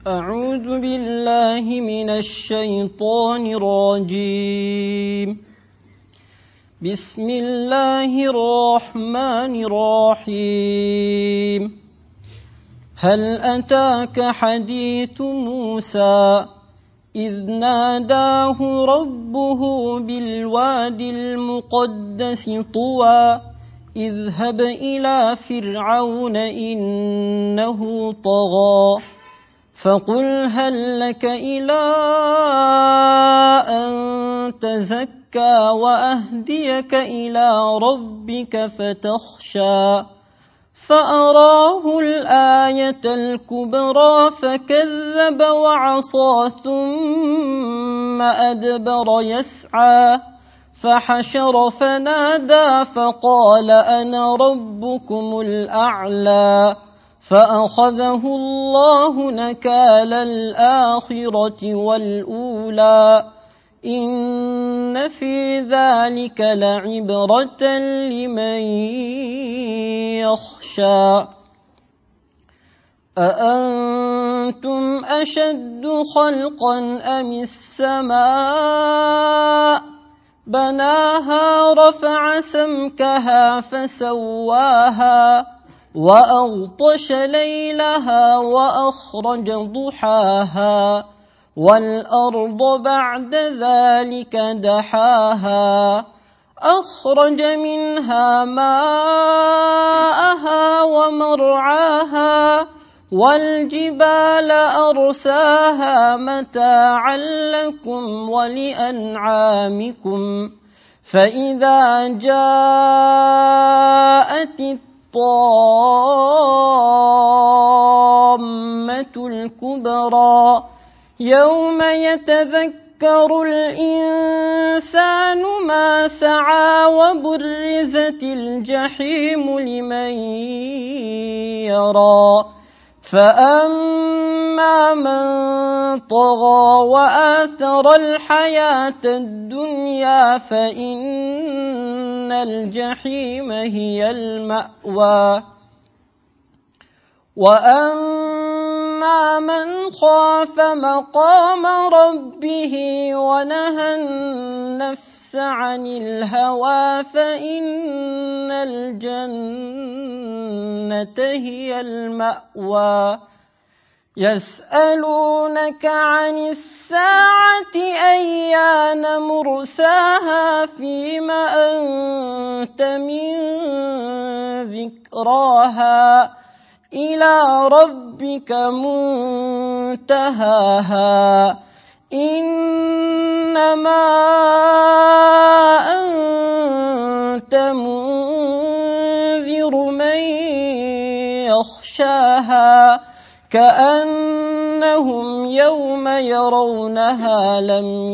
أعوذ بالله من الشيطان الرجيم. بسم الله الرحمن الرحيم. هل أتاك حديث موسى إذ ناداه ربه بالوادي المقدس طوى اذهب إلى فرعون إنه طغى فقل هل لك إلى أن تزكى وأهديك إلى ربك فتخشى فأراه الآية الكبرى فكذب وعصى ثم أدبر يسعى فحشر فنادى فقال أنا ربكم الأعلى فأخذه الله نكال الآخرة والأولى إن في ذلك لعبرة لمن يخشى. أأنتم أشد خلقا أم السماء بناها رفع سمكها فسواها وأغطش ليلها وأخرج ضحاها والأرض بعد ذلك دحاها أخرج منها ماءها ومرعاها والجبال أرساها متاعا لكم ولأنعامكم فإذا جاءت الطامة الكبرى يوم يتذكر الإنسان ما سعى وبرزت الجحيم لمن يرى فأما من طغى وآثر الحياة الدنيا فإن الجحيم هي المأوى وأما من خاف مقام ربه ونهى النفس عن الهوى فإن الجنة هي المأوى يسألونك عن الساعة أيان مرساها فيم أنت من ذكراها إلى ربك منتهاها إنما أنت منذر من يخشاها كأنهم يوم يرونها لم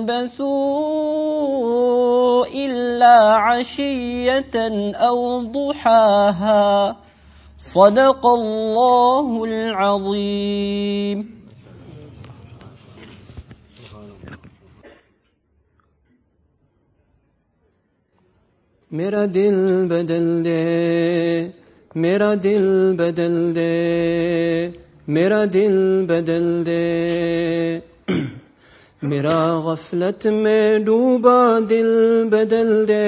يلبثوا إلا عشية أو ضحاها صدق الله العظيم. मेरा दिल बदल दे मेरा दिल बदल दे मेरा दिल बदल दे मेरा गफलत में डूबा दिल बदल दे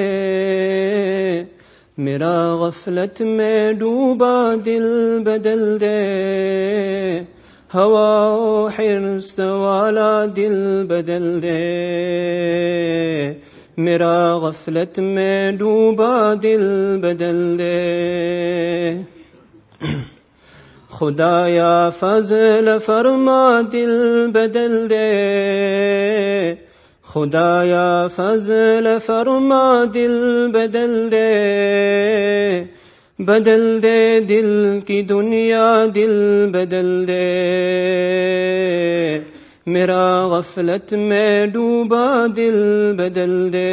मेरा गफलत में डूबा दिल बदल दे हवा हिर्स वाला दिल बदल दे मेरा गफलत में डूबा दिल बदल दे खुदाया फज़ल फरमा दिल बदल दे खुदाया फज़ल फरमा दिल बदल दे बदल दे दिल की दुनिया दिल बदल दे मेरा गफलत में डूबा दिल बदल दे।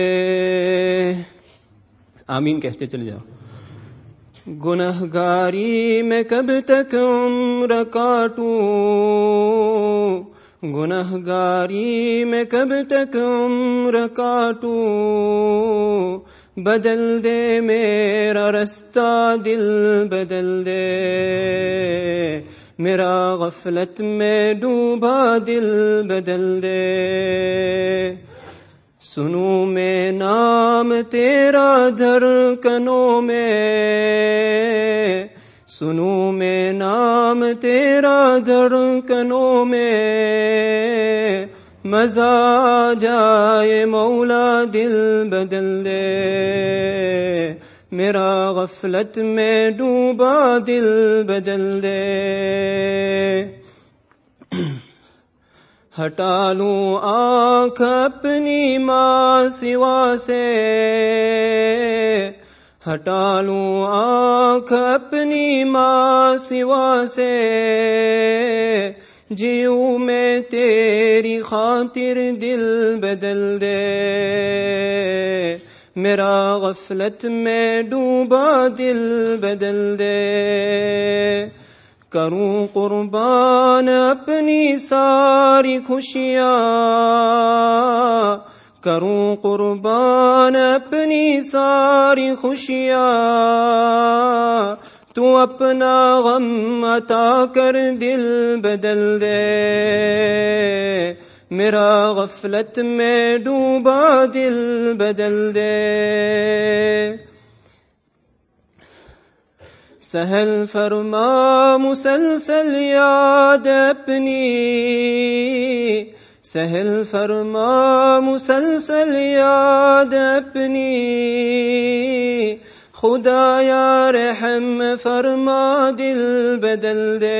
आमीन कहते चले जाओ। गुनहगारी में कब तक उम्र काटूं गुनहगारी में कब तक उम्र काटूं बदल दे मेरा रास्ता दिल बदल दे मेरा गफलत में डूबा दिल बदल दे। सुनूं मैं नाम तेरा धड़कनों में, सुनूं मैं नाम तेरा धड़कनों में, मजा आ जाए मौला दिल बदल दे। मेरा गफलत में डूबा दिल बदल दे। हटा लूं आँख अपनी माँ सिवा से, हटा लूं आँख अपनी माँ सिवा से, जीऊं मैं तेरी खातिर दिल बदल दे। मेरा गफलत में डूबा दिल बदल दे। करूं कुर्बान अपनी सारी खुशियाँ, करूं कुर्बान अपनी सारी खुशियाँ, तू अपना गम अता कर दिल बदल दे। मेरा गफलत में डूबा दिल बदल दे। सहल फरमा मुसलसल याद अपनी, सहल फरमा मुसलसल याद अपनी, खुदाया रहम फरमा दिल बदल दे।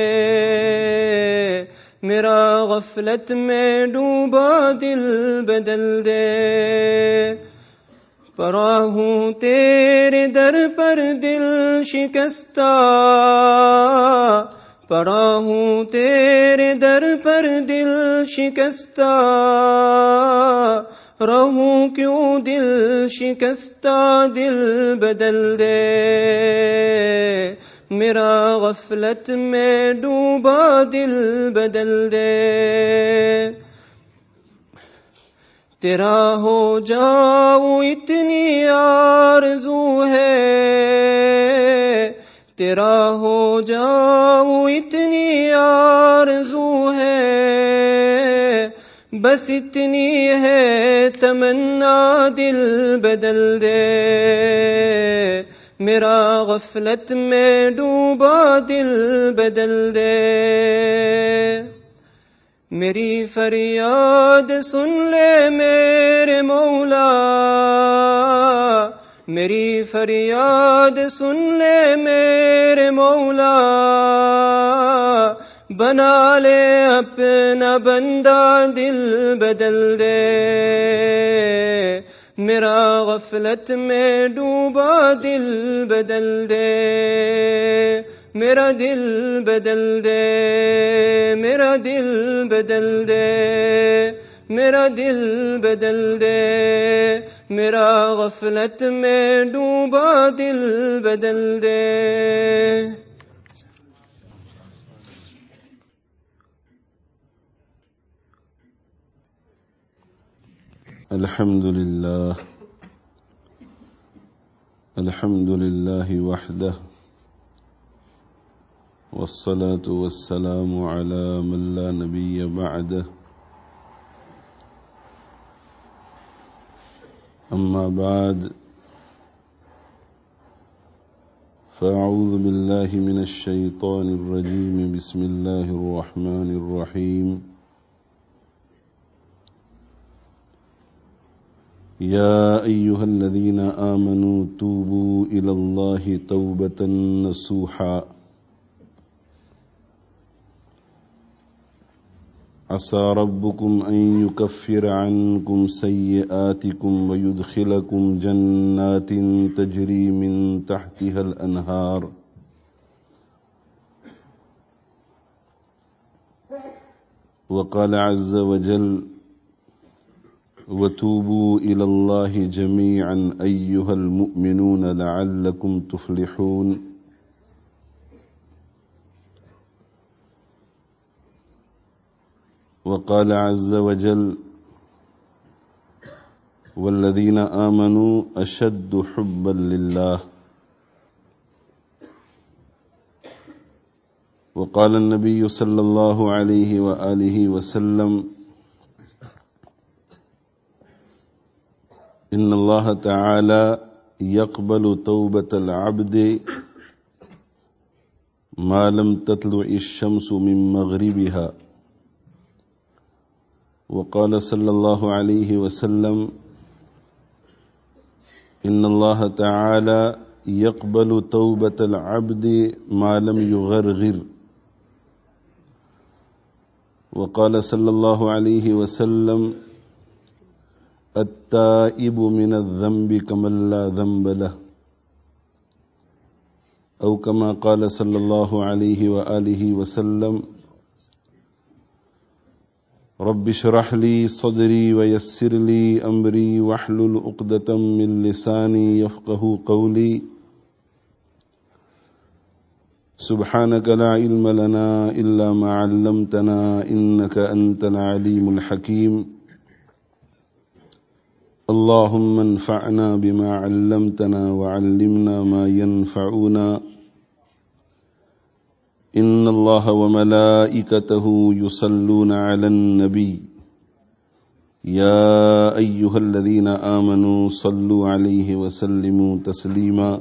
मेरा गफलत में डूबा दिल बदल दे। पड़ा हूँ तेरे दर पर दिल शिकस्ता, पड़ा हूँ तेरे दर पर दिल शिकस्ता, रहूं क्यों दिल शिकस्ता दिल बदल दे। मेरा गफलत में डूबा दिल बदल दे। तेरा हो जाऊं इतनी आरज़ू है, तेरा हो जाऊं इतनी आरज़ू है, बस इतनी है तमन्ना दिल बदल दे। मेरा गफलत में डूबा दिल बदल दे। मेरी फरियाद सुन ले मेरे मौला, मेरी फरियाद सुन ले मेरे मौला, बना ले अपना बंदा दिल बदल दे। मेरा गफलत में डूबा दिल बदल दे। मेरा दिल बदल दे, मेरा दिल बदल दे, मेरा दिल बदल दे। मेरा गफलत में डूबा दिल बदल दे। अल्हम्दुलिल्लाह, अल्हम्दुलिल्लाहि वहदह, वस्सलातु वस्सलामु अला मन ला नबिय्य बअदह। अम्मा बाद, फ़अऊज़ु बिल्लाहि मिनश शैतानिर रजीम। बिस्मिल्लाहिर रहमानिर रहीम। या अय्युहल्लज़ीना आमनू तूबू इलल्लाहि तौबतन नसूहा। असा रब्बुकुम अन युकफ्फिर अन्कुम सय्यिआतिकुम व युदखिलकुम जन्नातिन तजरी मिन तहतिहल अनहार। व क़ाल अज़्ज़ व जल वतूबू इलल्लाहि जमीअन अय्युहल मुअमिनून लअल्लकुम तुफ्लिहून। वक़ाल अज़्ज़ व जल वल्लज़ीना आमनू अशद्दु हुब्बन लिल्लाह। وقال النبي صلى الله عليه وآله وسلم إن الله تعالى يقبل توبة العبد ما لم تطلع الشمس من مغربها وقال صلى الله عليه وسلم إن الله تعالى يقبل توبة العبد ما لم يغرغر وقال صلى الله عليه وسلم التائب من الذنب كمن لا ذنب له أو كما قال صلى الله عليه وآله وسلم رب اشرح لي صدري ويسر لي أمري واحلل عقدة من لساني يفقه قولي سبحانك لا علم لنا إلا ما علمتنا إنك أنت العليم الحكيم اللهم انفعنا بما علمتنا وعلمنا ما ينفعنا إن الله وملائكته يصلون على النبي يا أيها الذين آمنوا صلوا عليه وسلموا تسليما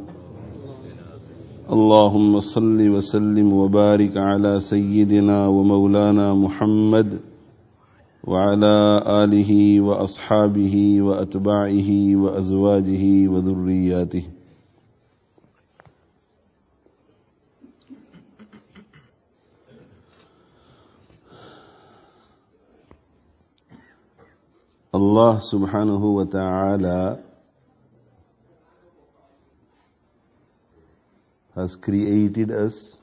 اللهم صل وسلم وبارك على سيدنا ومولانا محمد وعلى آله وأصحابه وأتباعه وأزواجه وذرياته Allah subhanahu wa ta'ala has created us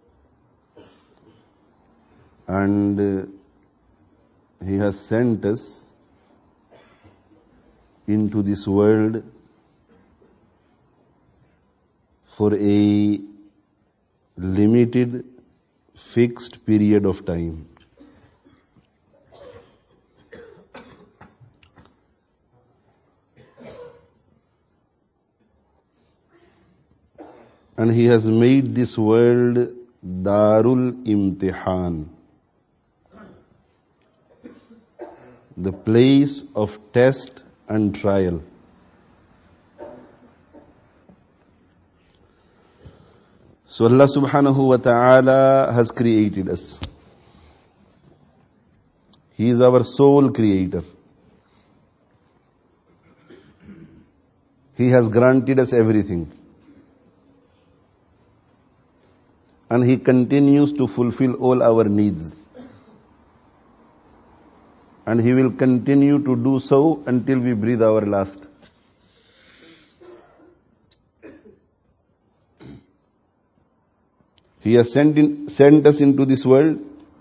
and He has sent us into this world for a limited, fixed period of time. And He has made this world Darul Imtihan, the place of test and trial. So Allah subhanahu wa ta'ala has created us. He is our sole creator. He has granted us everything. And He continues to fulfill all our needs. And He will continue to do so until we breathe our last. He has sent us into this world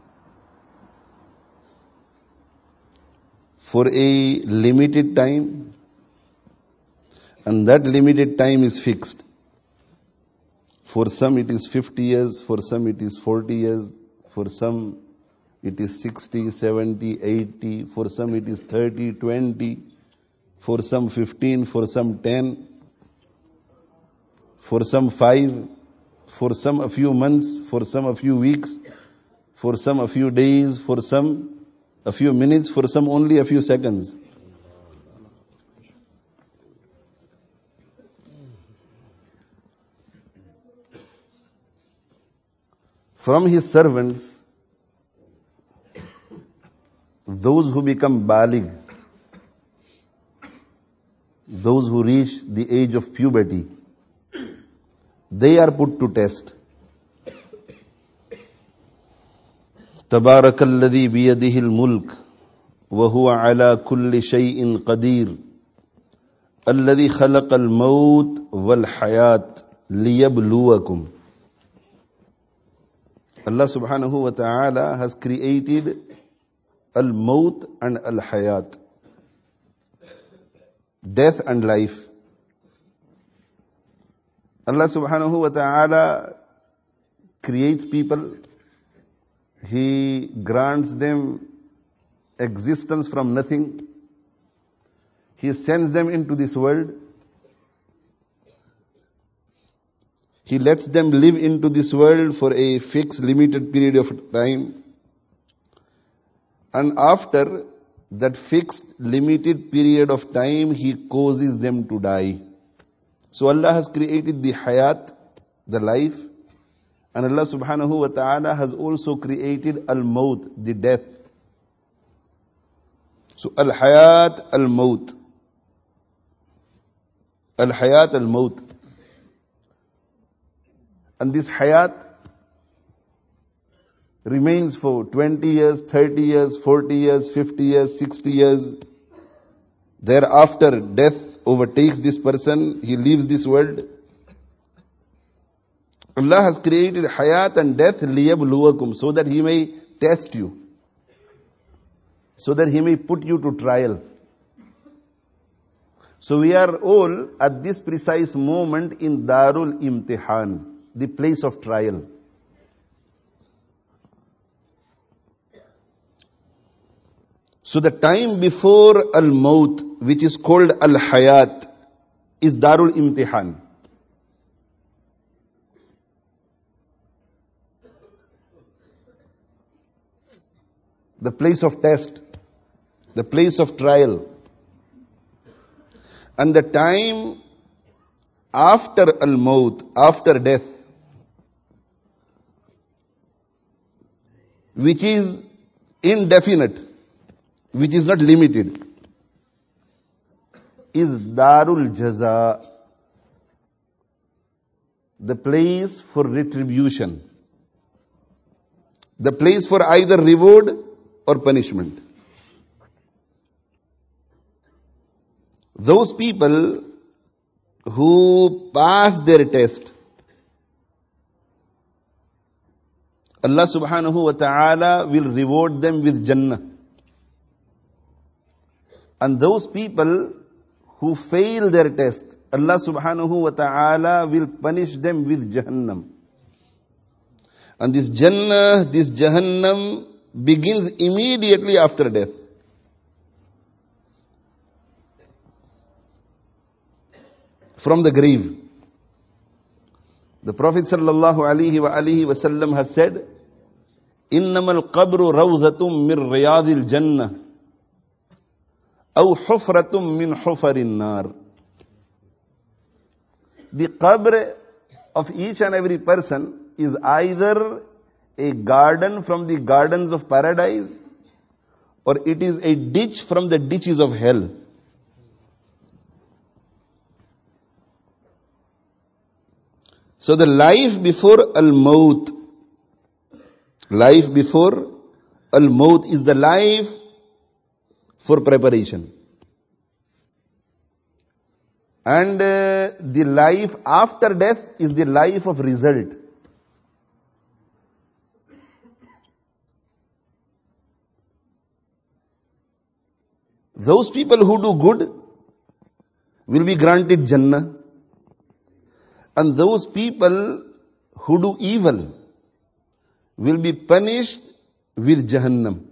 for a limited time, and that limited time is fixed. For some it is 50 years, for some it is 40 years, for some it is 60, 70, 80, for some it is 30, 20, for some 15, for some 10, for some 5, for some a few months, for some a few weeks, for some a few days, for some a few minutes, for some only a few seconds. From His servants, those who become baligh, those who reach the age of puberty, they are put to test. تبارك الذي بيده الملك وهو على كل شيء قدير الذي خلق الموت والحياة ليبلوكم. Allah subhanahu wa ta'ala has created al-maut and al-hayat, death and life. Allah subhanahu wa ta'ala creates people. He grants them existence from nothing. He sends them into this world. He lets them live into this world for a fixed, limited period of time. And after that fixed, limited period of time, He causes them to die. So Allah has created the hayat, the life, and Allah subhanahu wa ta'ala has also created al-maut, the death. So al-hayat, al-maut. Al-hayat, al-maut. And this hayat remains for 20 years, 30 years, 40 years, 50 years, 60 years. Thereafter, death overtakes this person, he leaves this world. Allah has created hayat and death liyabluwakum, so that He may test you, so that He may put you to trial. So we are all at this precise moment in Darul Imtihan, the place of trial. So the time before al-maut, which is called al-hayat, is Darul Imtihan. The place of test, the place of trial. And the time after al-maut, after death, which is indefinite, which is not limited, is Darul Jaza, the place for retribution, the place for either reward or punishment. Those people who pass their test, Allah subhanahu wa ta'ala will reward them with Jannah. And those people who fail their test, Allah subhanahu wa ta'ala will punish them with Jahannam. And this Jannah, this Jahannam begins immediately after death. From the grave. The Prophet sallallahu alaihi wasallam has said, "Innamal qabru rawzatum min riyadil jannah, aw hufratum min hufarin nar." The qabr of each and every person is either a garden from the gardens of paradise, or it is a ditch from the ditches of hell. So the life before al-maut, life before al-maut is the life for preparation. And the life after death is the life of result. Those people who do good will be granted Jannah. And those people who do evil will be punished with Jahannam.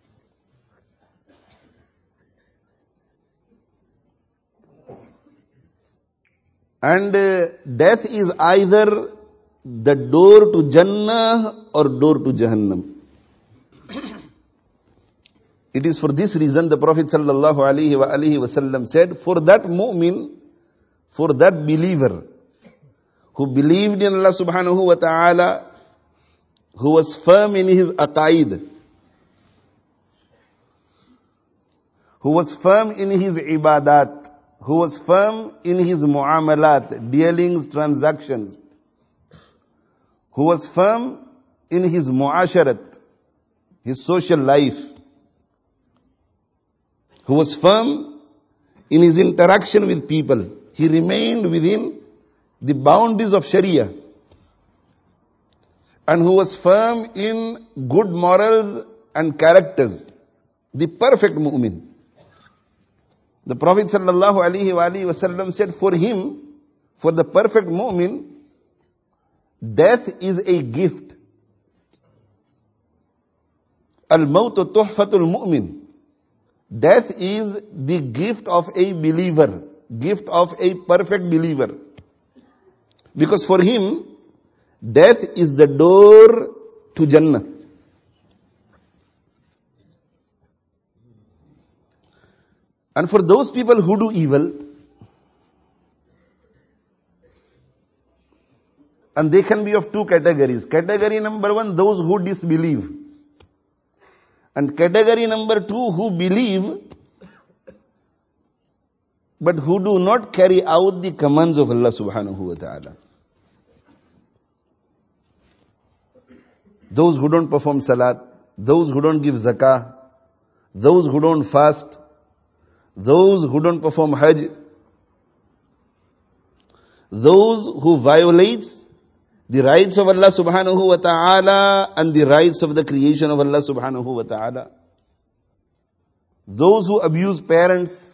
And death is either the door to Jannah or door to Jahannam. It is for this reason the Prophet sallallahu alaihi wasallam said, for that mu'min, for that believer, who believed in Allah subhanahu wa ta'ala, who was firm in his aqaid, who was firm in his ibadat, who was firm in his muamalat, dealings, transactions, who was firm in his muasharat, his social life, who was firm in his interaction with people. He remained within the boundaries of Sharia, and who was firm in good morals and characters, the perfect mu'min. The Prophet sallallahu alaihi wasallam said, for him, for the perfect mu'min, death is a gift. Al-mawtu tuhfatul mu'min. Death is the gift of a believer, gift of a perfect believer. Because for him, death is the door to Jannah. And for those people who do evil, and they can be of two categories. Category number one, those who disbelieve. And category number two, who believe, but who do not carry out the commands of Allah subhanahu wa ta'ala. Those who don't perform salat, those who don't give zakah, those who don't fast, those who don't perform hajj, those who violates the rights of Allah subhanahu wa ta'ala and the rights of the creation of Allah subhanahu wa ta'ala, those who abuse parents,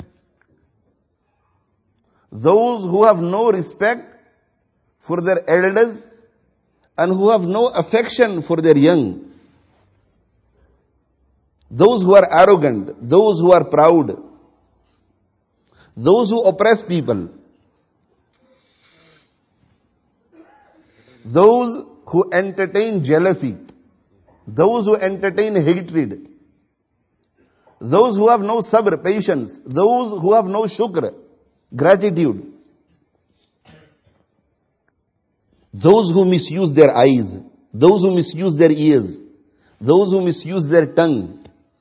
those who have no respect for their elders and who have no affection for their young, those who are arrogant, those who are proud, those who oppress people, those who entertain jealousy, those who entertain hatred, those who have no sabr, patience, those who have no shukr, gratitude, those who misuse their eyes, those who misuse their ears, those who misuse their tongue,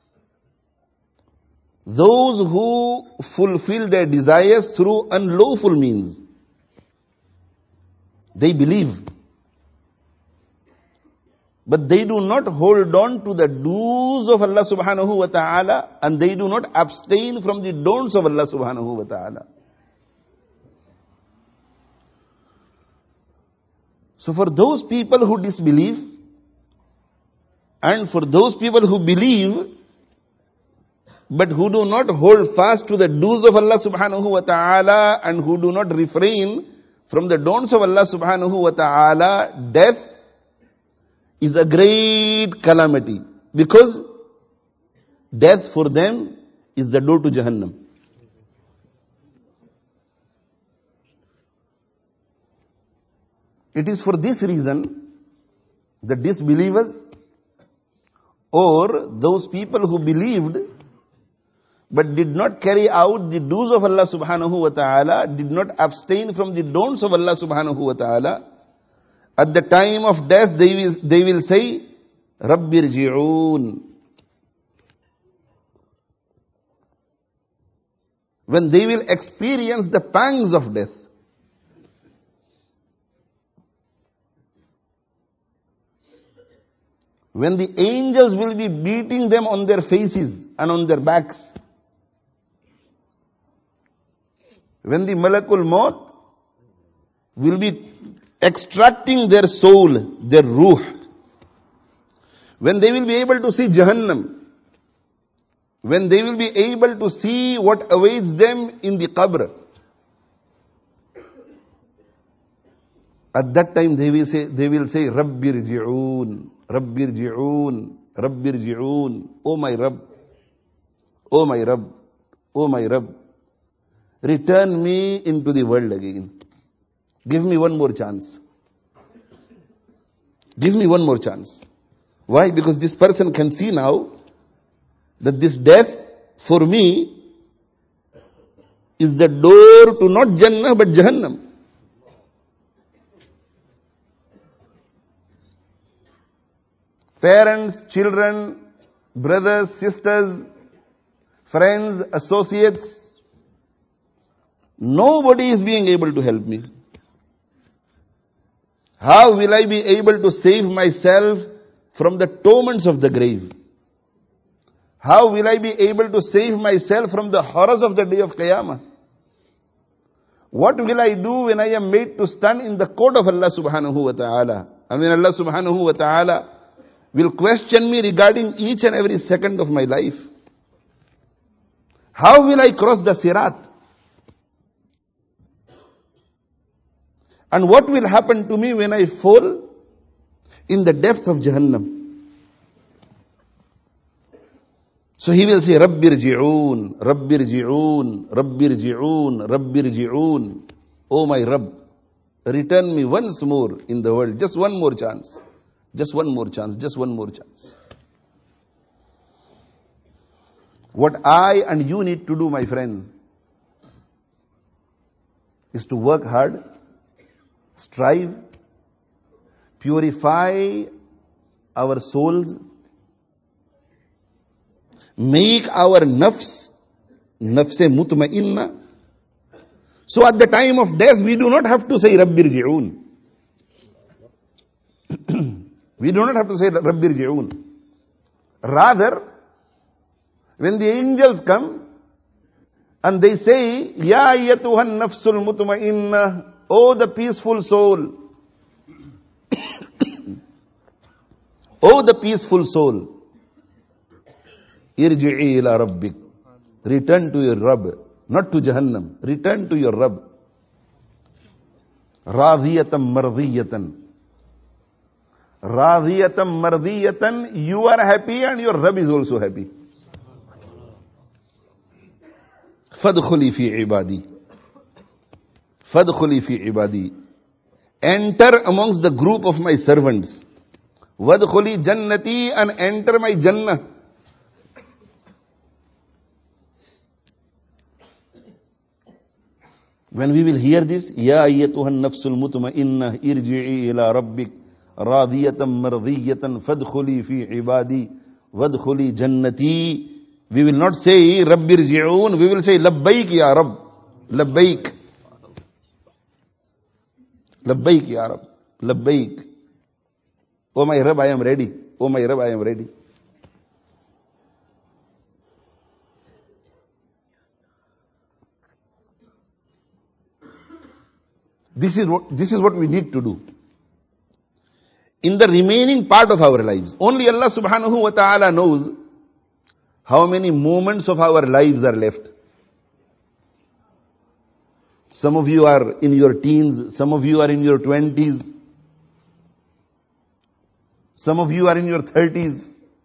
those who fulfill their desires through unlawful means. They believe, but they do not hold on to the do's of Allah subhanahu wa ta'ala, and they do not abstain from the don'ts of Allah subhanahu wa ta'ala. So for those people who disbelieve, and for those people who believe, but who do not hold fast to the do's of Allah subhanahu wa ta'ala, and who do not refrain from the don'ts of Allah subhanahu wa ta'ala, death is a great calamity. Because death for them is the door to Jahannam. It is for this reason the disbelievers or those people who believed but did not carry out the do's of Allah subhanahu wa ta'ala, did not abstain from the don'ts of Allah subhanahu wa ta'ala, at the time of death they will say, Rabbi irji'oon. When they will experience the pangs of death. When the angels will be beating them on their faces and on their backs. When the Malakul Maut will be extracting their soul, their ruh. When they will be able to see Jahannam. When they will be able to see what awaits them in the qabr. At that time they will say, Rabbi irji'oon, Rabbi irji'oon, Rabbi irji'oon. Oh my Rabb, oh my Rabb, oh my Rabb. Return me into the world again. Give me one more chance. Give me one more chance. Why? Because this person can see now that this death for me is the door to not Jannah but Jahannam. Parents, children, brothers, sisters, friends, associates, nobody is being able to help me. How will I be able to save myself from the torments of the grave? How will I be able to save myself from the horrors of the day of Qiyamah? What will I do when I am made to stand in the court of Allah subhanahu wa ta'ala? And when Allah subhanahu wa ta'ala will question me regarding each and every second of my life. How will I cross the Sirat? And what will happen to me when I fall in the depth of Jahannam? So he will say, Rabbi irji'oon, Rabbi irji'oon, Rabbi irji'oon, Rabbi irji'oon. Oh my Rabb, return me once more in the world. Just one more chance. Just one more chance. Just one more chance. What I and you need to do, my friends, is to work hard, strive, purify our souls, make our nafs mutma'inna. So at the time of death, we do not have to say Rabbir Ji'oon. We do not have to say Rabbir Ji'oon. Rather, when the angels come and they say, Ya ayyatuhan nafsul mutma'inna, O the peaceful soul, O the peaceful soul, irji'i ila rabbik, return to your Rabb, not to Jahannam, return to your Rabb. Radiyatan mardiyatan. Radiyatan mardiyatan, you are happy and your Rabb is also happy. Fadkhuli fi ibadi. Fadkhuli fi ibadi. Enter amongst the group of my servants. Vadkhuli jannati, and enter my Jannah. When we will hear this, Ya ayyatuhan nafsul mutma'inna irji'i ila rabbik radiyatan mardiyatan fadkhuli fi ibadi vadkhuli jannati. We will not say Rabbir Ji'oon, we will say Labbaik ya Rabb. Labbaik. Labbaik ya Rabb. Labbaik. Oh my Rabb, I am ready. Oh my Rabb, I am ready. This is what we need to do. In the remaining part of our lives, only Allah subhanahu wa ta'ala knows how many moments of our lives are left. Some of you are in your teens, some of you are in your 20s, some of you are in your 30s.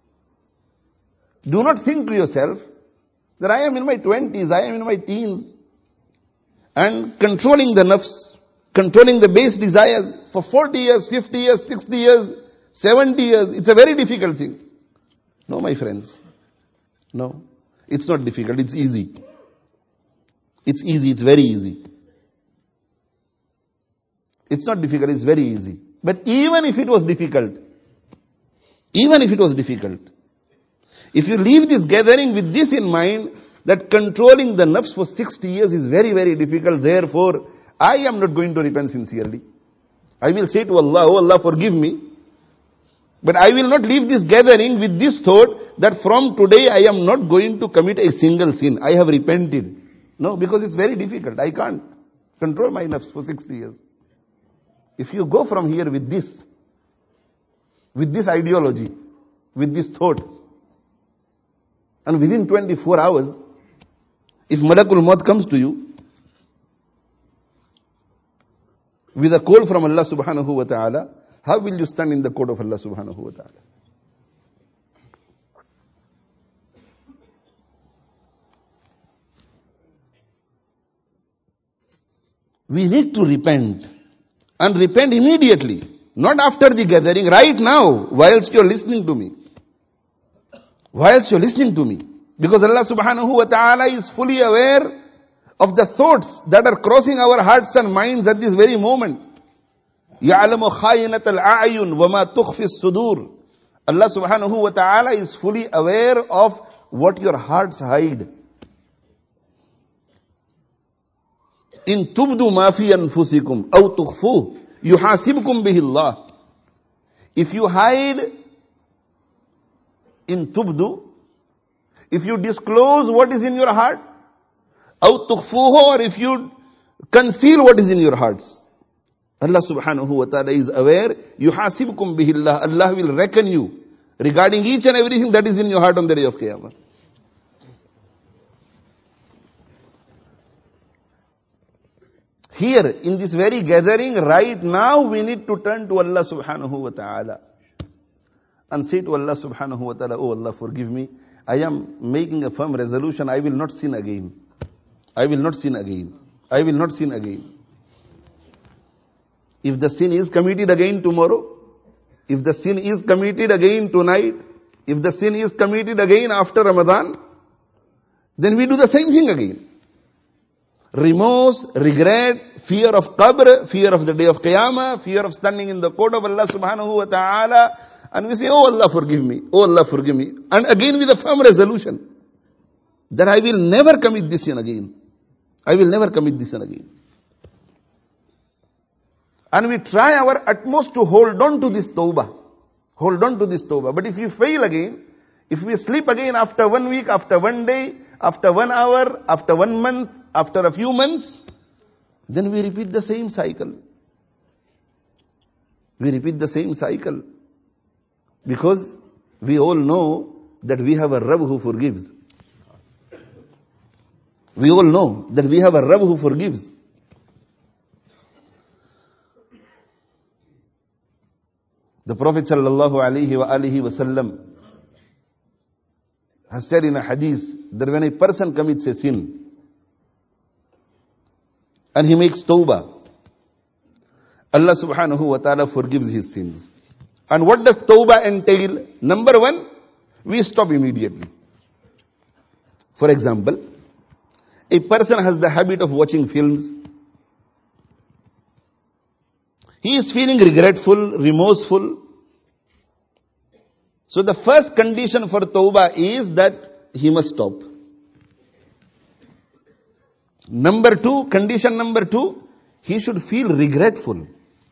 Do not think to yourself that I am in my 20s, I am in my teens, and controlling the nafs, controlling the base desires for 40 years, 50 years, 60 years, 70 years. It's a very difficult thing. No, my friends. No. It's not difficult. It's easy. It's easy. It's very easy. It's not difficult. It's very easy. But even if it was difficult, if you leave this gathering with this in mind, that controlling the nafs for 60 years is very, very difficult. Therefore, I am not going to repent sincerely. I will say to Allah, oh Allah, forgive me. But I will not leave this gathering with this thought that from today I am not going to commit a single sin. I have repented. No, because it's very difficult. I can't control my nafs for 60 years. If you go from here with this ideology, with this thought, and within 24 hours, if Malakul Maut comes to you with a call from Allah subhanahu wa ta'ala, how will you stand in the court of Allah subhanahu wa ta'ala? We need to repent, and repent immediately, not after the gathering, right now, whilst you are listening to me. Whilst you are listening to me. Because Allah subhanahu wa ta'ala is fully aware of the thoughts that are crossing our hearts and minds at this very moment. يَعْلَمُ خَائِنَةَ الْأَعْيُنِ وَمَا تُخْفِي الصُّدُورِ. Allah subhanahu wa ta'ala is fully aware of what your hearts hide. إِن تُبْدُوا مَا فِي أَنفُسِكُمْ أَوْ تُخْفُوهُ يُحَاسِبْكُمْ بِهِ اللَّهُ. If you hide, in tubdu, if you disclose what is in your heart, أَوْ تُخْفُوهُ, or if you conceal what is in your hearts, Allah subhanahu wa ta'ala is aware. يُحَاسِبْكُمْ بِهِ اللَّهُ. Allah will reckon you regarding each and everything that is in your heart on the day of Qiyamah. Here, in this very gathering, right now, we need to turn to Allah subhanahu wa ta'ala and say to Allah subhanahu wa ta'ala, oh Allah, forgive me. I am making a firm resolution. I will not sin again. I will not sin again. I will not sin again. If the sin is committed again tomorrow, if the sin is committed again tonight, if the sin is committed again after Ramadan, then we do the same thing again. Remorse, regret, fear of qabr, fear of the day of Qiyamah, fear of standing in the court of Allah subhanahu wa ta'ala, and we say, oh Allah forgive me, oh Allah forgive me. And again with a firm resolution that I will never commit this sin again. I will never commit this sin again. And we try our utmost to hold on to this tawbah. Hold on to this tawbah. But if you fail again, if we slip again after 1 week, after 1 day, after 1 hour, after 1 month, after a few months, then we repeat the same cycle. We repeat the same cycle. Because we all know that we have a Rabb who forgives. We all know that we have a Rabb who forgives. The Prophet sallallahu alaihi wasallam has said in a hadith that when a person commits a sin and he makes tawbah, Allah subhanahu wa ta'ala forgives his sins. And what does tawbah entail? Number one, we stop immediately. For example, a person has the habit of watching films. He is feeling regretful, remorseful. So the first condition for tawbah is that he must stop. Condition number two, he should feel regretful.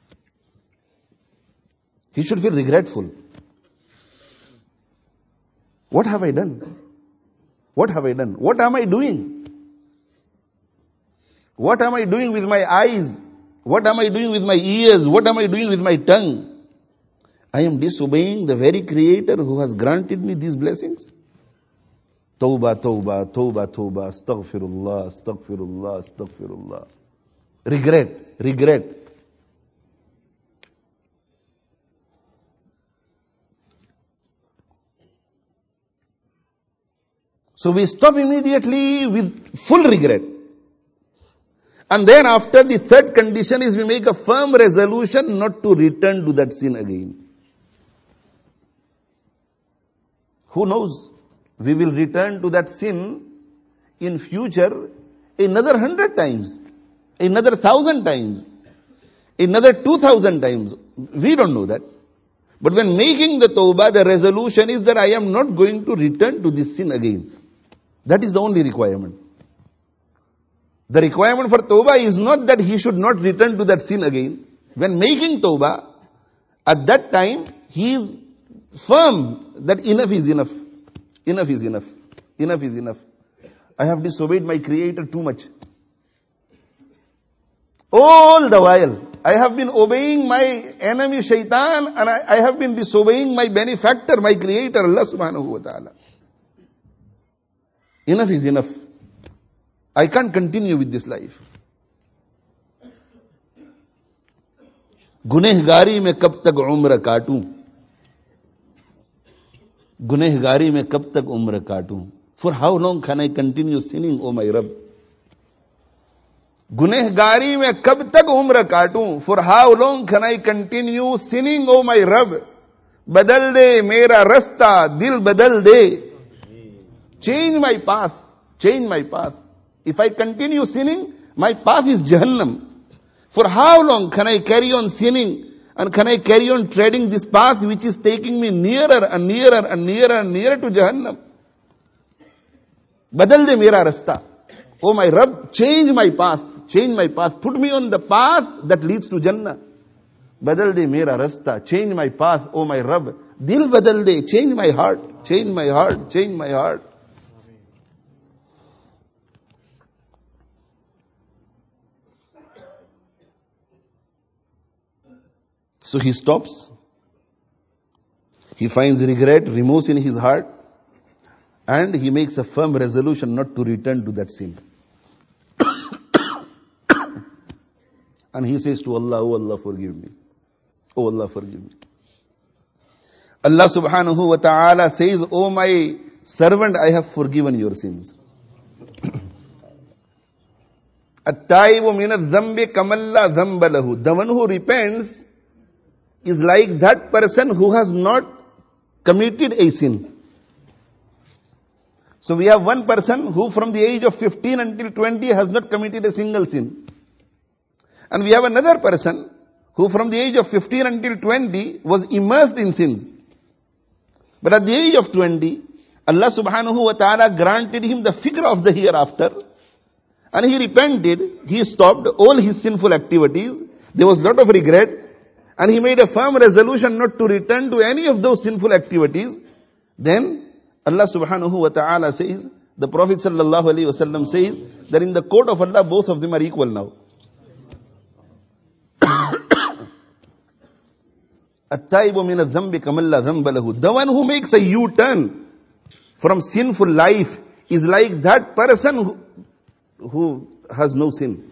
He should feel regretful. What have I done? What have I done? What am I doing? What am I doing with my eyes? What am I doing with my ears? What am I doing with my tongue? I am disobeying the very Creator who has granted me these blessings. Tawbah, tawbah, tawbah, tawbah, astaghfirullah, astaghfirullah, astaghfirullah. Regret, regret. So we stop immediately with full regret. And then after, the third condition is we make a firm resolution not to return to that sin again. Who knows? We will return to that sin in future another 100 times, another 1,000 times, another 2,000 times. We don't know that. But when making the tawbah, the resolution is that I am not going to return to this sin again. That is the only requirement. The requirement for tawbah is not that he should not return to that sin again. When making tawbah, at that time, he is firm that enough is enough. Enough is enough. Enough is enough. I have disobeyed my Creator too much. All the while, I have been obeying my enemy shaitan, and I have been disobeying my benefactor, my Creator, Allah subhanahu wa ta'ala. Enough is enough. I can't continue with this life. गुनहगारी में कब तक उम्र काटूं? गुनहगारी में कब तक उम्र काटूं? For how long can I continue sinning, O my Rabb? गुनहगारी में कब तक उम्र काटूं? For how long can I continue sinning, O my Rabb? बदल दे मेरा रास्ता, दिल बदल दे. Change my path. Change my path. If I continue sinning, my path is Jahannam. For how long can I carry on sinning? And can I carry on treading this path which is taking me nearer and nearer and nearer and nearer to Jahannam? Badal de mera rasta. Oh my Rabb, change my path. Change my path. Put me on the path that leads to Jannah. Badal de mera rasta. Change my path, oh my Rabb. Dil badal de. Change my heart. Change my heart. Change my heart. So he stops. He finds regret, remorse in his heart, and he makes a firm resolution not to return to that sin. And he says to Allah, oh Allah, forgive me. Oh Allah, forgive me. Allah subhanahu wa ta'ala says, oh my servant, I have forgiven your sins. At-taibu min adh-dhanbi kamalla dhanba lahu. The one who repents is like that person who has not committed a sin. So we have one person who from the age of 15 until 20 has not committed a single sin. And we have another person who from the age of 15 until 20 was immersed in sins. But at the age of 20, Allah subhanahu wa ta'ala granted him the figure of the hereafter. And he repented, he stopped all his sinful activities. There was a lot of regret. And he made a firm resolution not to return to any of those sinful activities. Then Allah subhanahu wa ta'ala says, the Prophet sallallahu alayhi wa sallam says, that in the court of Allah both of them are equal now. At-taibu min adh-dhanbi kamalla dhanba lahu. The one who makes a U-turn from sinful life is like that person who has no sin.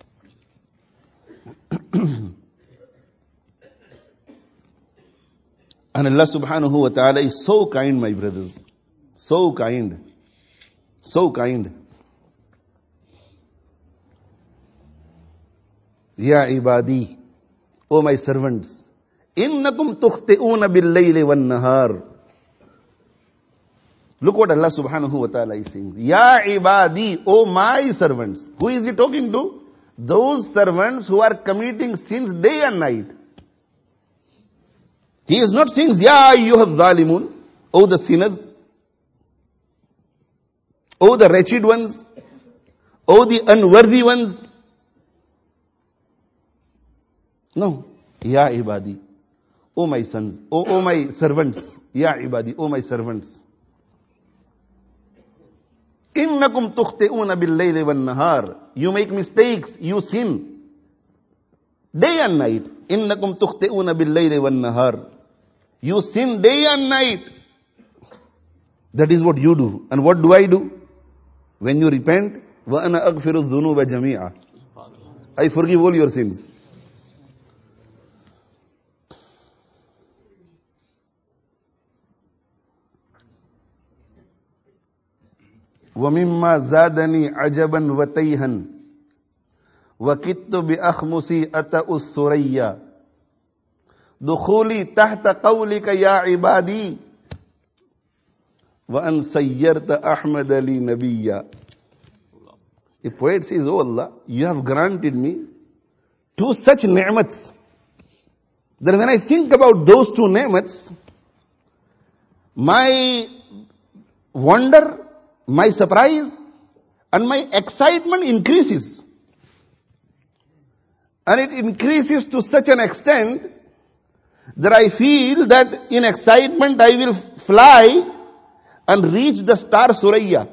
And Allah subhanahu wa ta'ala is so kind, my brothers. So kind. So kind. Ya ibadi, O my servants, innakum tukhti'una bil-layli wan-nahar. Look what Allah subhanahu wa ta'ala is saying. Ya ibadi, O my servants. Who is he talking to? Those servants who are committing sins day and night. He is not saying, Ya ayyuhal zalimun, O the sinners, O the wretched ones, O the unworthy ones. No. Ya ibadi, O my sons, O my servants. Ya ibadi, O my servants. Innakum tukhti'una bil-layli wan-nahar. You make mistakes, you sin. Day and night. Innakum tukhti'una bil-layli wan-nahar. You sin day and night. That is what you do. And what do I do? When you repent, وَأَنَا أَغْفِرُ الذُّنُوبَ جَمِيعًا. I forgive all your sins. وَمِمَّا زَادَنِي عَجَبًا وَتَيْهًا وَكِدْتُ بِأَخْمُسِي أَتَأُ الثُّرَيَّا دخولي تحت قولك يا عبادي وأن سيرت أحمد لي نبيا. A poet says, Oh Allah, you have granted me two such ni'mats that when I think about those two ni'mats, my wonder, my surprise and my excitement increases. And it increases to such an extent that I feel that in excitement I will fly and reach the star Suraya.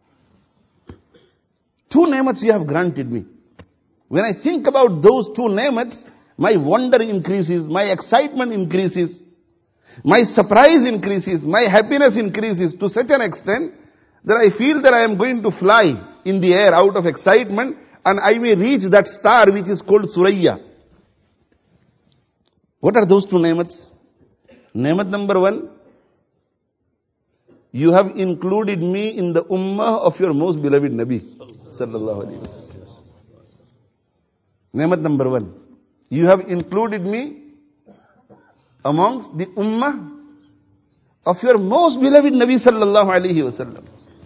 Two ni'mats you have granted me. When I think about those two ni'mats, my wonder increases, my excitement increases, my surprise increases, my happiness increases to such an extent that I feel that I am going to fly in the air out of excitement and I may reach that star which is called Suraya. What are those two ni'mats? Ni'mat number one, you have included me in the ummah of your most beloved Nabi sallallahu alaihi wasallam. Ni'mat number one, you have included me amongst the ummah of your most beloved Nabi sallallahu alaihi wasallam.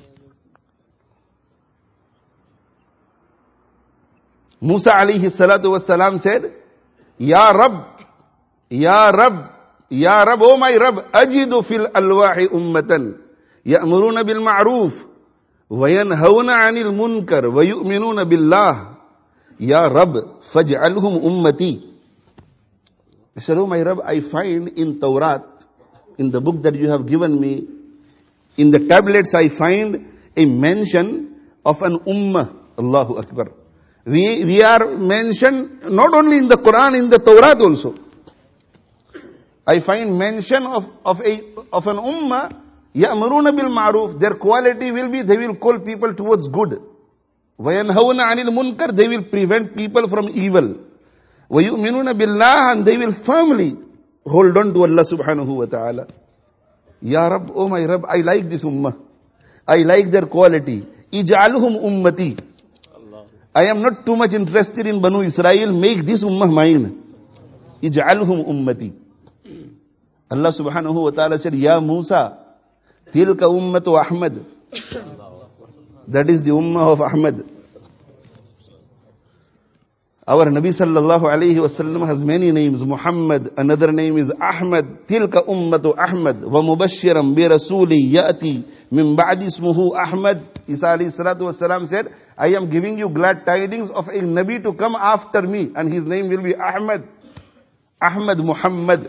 Musa alayhi salatu wassalam said, Ya Rabb, Ya Rabb, Ya Rabb, oh my Rabb, ajidu fil alwahi ummatan, ya'muruna bil ma'ruf, wa yanhawna 'anil munkar, wa yu'minuna billah. Ya Rabb, faj'alhum ummati. He said, oh my Rabb, I find in Tawrat, in the book that you have given me, in the tablets I find a mention of an ummah. Allahu Akbar. We are mentioned not only in the Quran, in the Tawrat also. I find mention of an ummah, ya'muruna bil ma'ruf. Their quality will be, they will call people towards good. Wa yanhawna 'anil munkar, they will prevent people from evil. Wa yu'minuna billah, and they will firmly hold on to Allah subhanahu wa ta'ala. Ya Rabb, oh my Rabb, I like this ummah. I like their quality. Ij'alhum ummati. I am not too much interested in Banu Israel. Make this ummah mine. Ij'alhum ummati. Allah subhanahu wa ta'ala said, Ya Musa, tilka ummatu Ahmad. That is the ummah of Ahmad. Our Nabi sallallahu alayhi wa sallam has many names. Muhammad, another name is Ahmad. Tilka ummatu Ahmad. Wa mubashiran bi rasuli ya'ti min ba'di ismuhu Ahmad. Isa alayhi salatu wasalam said, I am giving you glad tidings of a Nabi to come after me, and his name will be Ahmad. Ahmad Muhammad.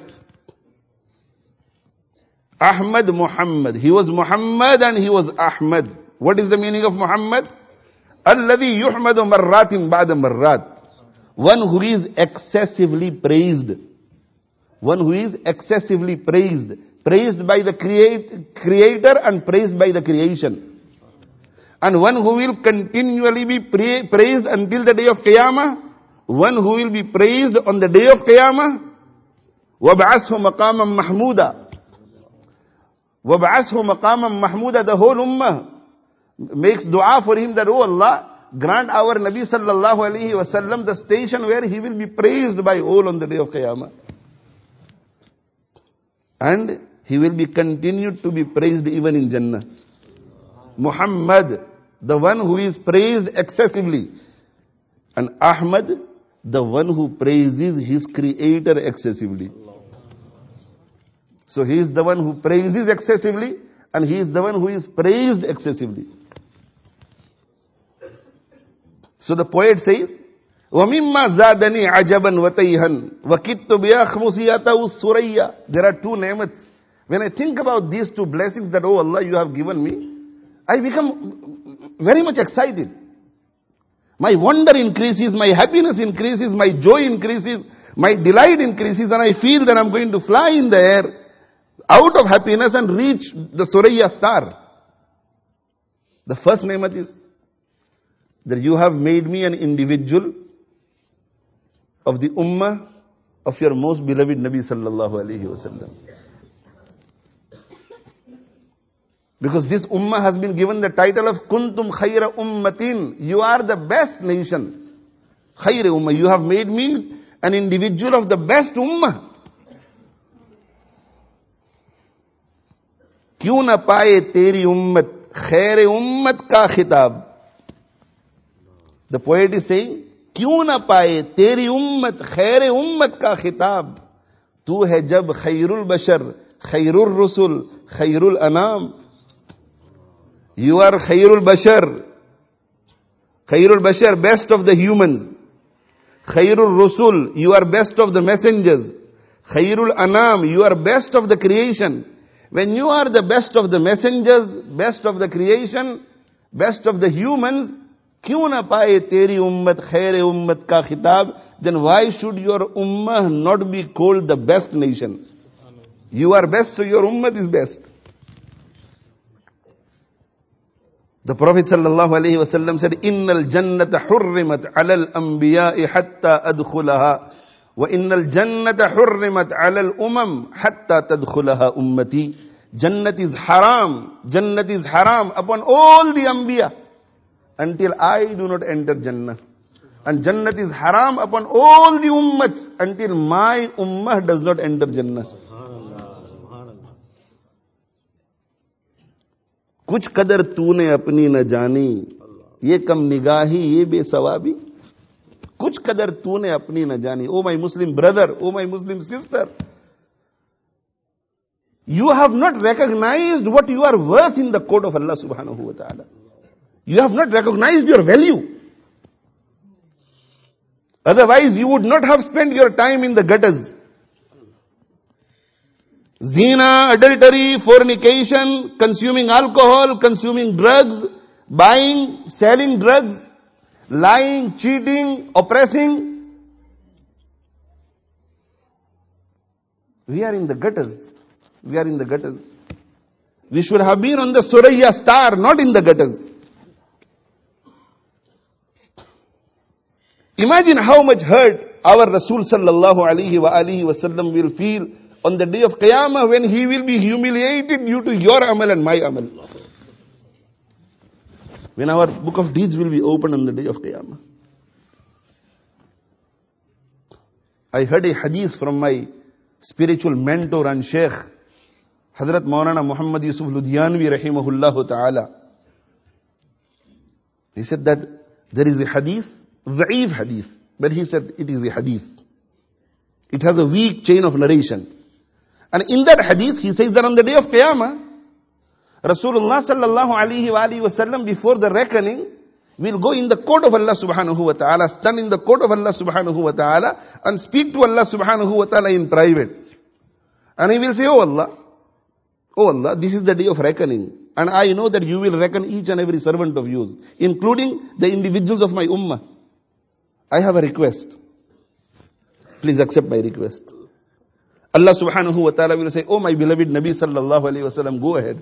Ahmad Muhammad. He was Muhammad and he was Ahmad. What is the meaning of Muhammad? Alladhi yuhmadu marratin ba'da marrat. One who is excessively praised. One who is excessively praised. Praised by the creator and praised by the creation. And one who will continually be praised until the day of Qiyamah. One who will be praised on the day of Qiyamah. وَبَعَثْهُ مَقَامًا مَحْمُودًا. وَبَعَثْهُ مَقَامًا مَحْمُودًا. The whole ummah makes dua for him that, oh Allah, grant our Nabi sallallahu alayhi wasallam the station where he will be praised by all on the day of Qiyamah. And he will be continued to be praised even in Jannah. Muhammad, the one who is praised excessively. And Ahmad, the one who praises his creator excessively. So he is the one who praises excessively, and he is the one who is praised excessively. So the poet says, وَمِمَّا زَادَنِي عَجَبًا وَتَيْهًا وَكِدْتُ بِأَخْمُسِيَةَ السُّرَيَّ. There are two ni'mats. When I think about these two blessings that, oh Allah, you have given me, I become very much excited. My wonder increases, my happiness increases, my joy increases, my delight increases, and I feel that I'm going to fly in the air out of happiness and reach the Suraya star. The first ni'mat is that you have made me an individual of the ummah of your most beloved Nabi sallallahu alayhi wa sallam. Because this ummah has been given the title of Kuntum Khayra Ummatin. You are the best nation. Khayra Ummah. You have made me an individual of the best ummah. क्यों न पाए तेरी उम्मत खैर उम्मत का खिताब. The poet is saying, क्यों न पाए तेरी उम्मत खैर उम्मत का खिताब. तू है जब खैरुल बशर खैरुल रुसुल खैरुल अनाम. You are Khairul Bashar. Khairul Bashar, best of the humans. Khairul Rusul, you are best of the messengers. Khairul Anam, you are best of the creation. When you are the best of the messengers, best of the creation, best of the humans, kyun na paaye teri ummat khair ummat ka khitab, then why should your ummah not be called the best nation? You are best, so your ummah is best. The Prophet sallallahu alayhi wa sallam said, Innal jannata hurrimat ala al-anbiya'i hatta adkhulaha, wa innal jannata hurrimat ala al-umam hatta tadkhulaha ummati. Jannat is haram upon all the anbiya until I do not enter Jannah. And Jannat is haram upon all the ummats until my ummah does not enter Jannah. कुछ कदर तूने अपनी न जानी, ये कम निगाही ये बेसवाबी. कुछ कदर तूने अपनी न जानी. Oh my Muslim brother, oh my Muslim sister, you have not recognized what you are worth in the court of Allah subhanahu wa ta'ala. You have not recognized your value. Otherwise you would not have spent your time in the gutters. Zina, adultery, fornication, consuming alcohol, consuming drugs, buying, selling drugs, lying, cheating, oppressing. We are in the gutters. We are in the gutters. We should have been on the Suraya star, not in the gutters. Imagine how much hurt our Rasul sallallahu alayhi wa alihi wa sallam will feel on the day of Qiyamah when he will be humiliated due to your amal and my amal. When our book of deeds will be opened on the day of Qiyamah. I heard a hadith from my spiritual mentor and Sheikh, Hazrat Maulana Muhammad Yusuf Ludhianvi rahimahullah ta'ala. He said that there is a hadith, da'if hadith, but he said it is a hadith. It has a weak chain of narration. And in that hadith, he says that on the day of Qiyamah, Rasulullah sallallahu alaihi wasallam, before the reckoning, will go in the court of Allah subhanahu wa ta'ala, stand in the court of Allah subhanahu wa ta'ala, and speak to Allah subhanahu wa ta'ala in private. And he will say, oh Allah, this is the day of reckoning. And I know that you will reckon each and every servant of yours, including the individuals of my ummah. I have a request. Please accept my request. Allah subhanahu wa ta'ala will say, oh my beloved Nabi sallallahu alayhi wa sallam, go ahead.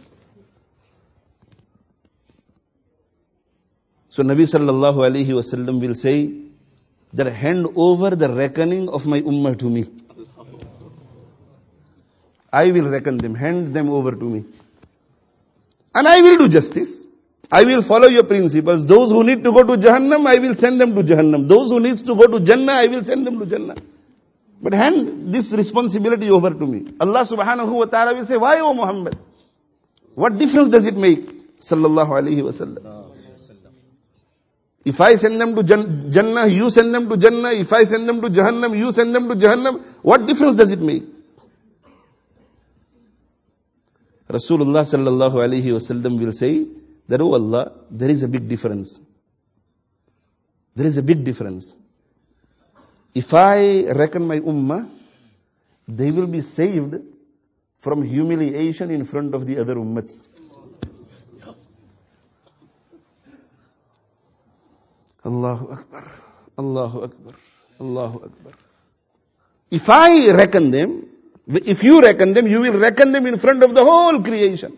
So Nabi sallallahu alayhi wa sallam will say that hand over the reckoning of my ummah to me. I will reckon them, hand them over to me. And I will do justice. I will follow your principles. Those who need to go to Jahannam, I will send them to Jahannam. Those who need to go to Jannah, I will send them to Jannah. But hand this responsibility over to me. Allah subhanahu wa ta'ala will say, why, O Muhammad? What difference does it make? Sallallahu alayhi wa sallam. If I send them to Jannah, you send them to Jannah. If I send them to Jahannam, you send them to Jahannam. What difference does it make? Rasulullah sallallahu alayhi wa sallam will say that, oh Allah, there is a big difference. There is a big difference. If I reckon my ummah, they will be saved from humiliation in front of the other ummats. Allahu Akbar, Allahu Akbar, Allahu Akbar. If I reckon them, if you reckon them, you will reckon them in front of the whole creation.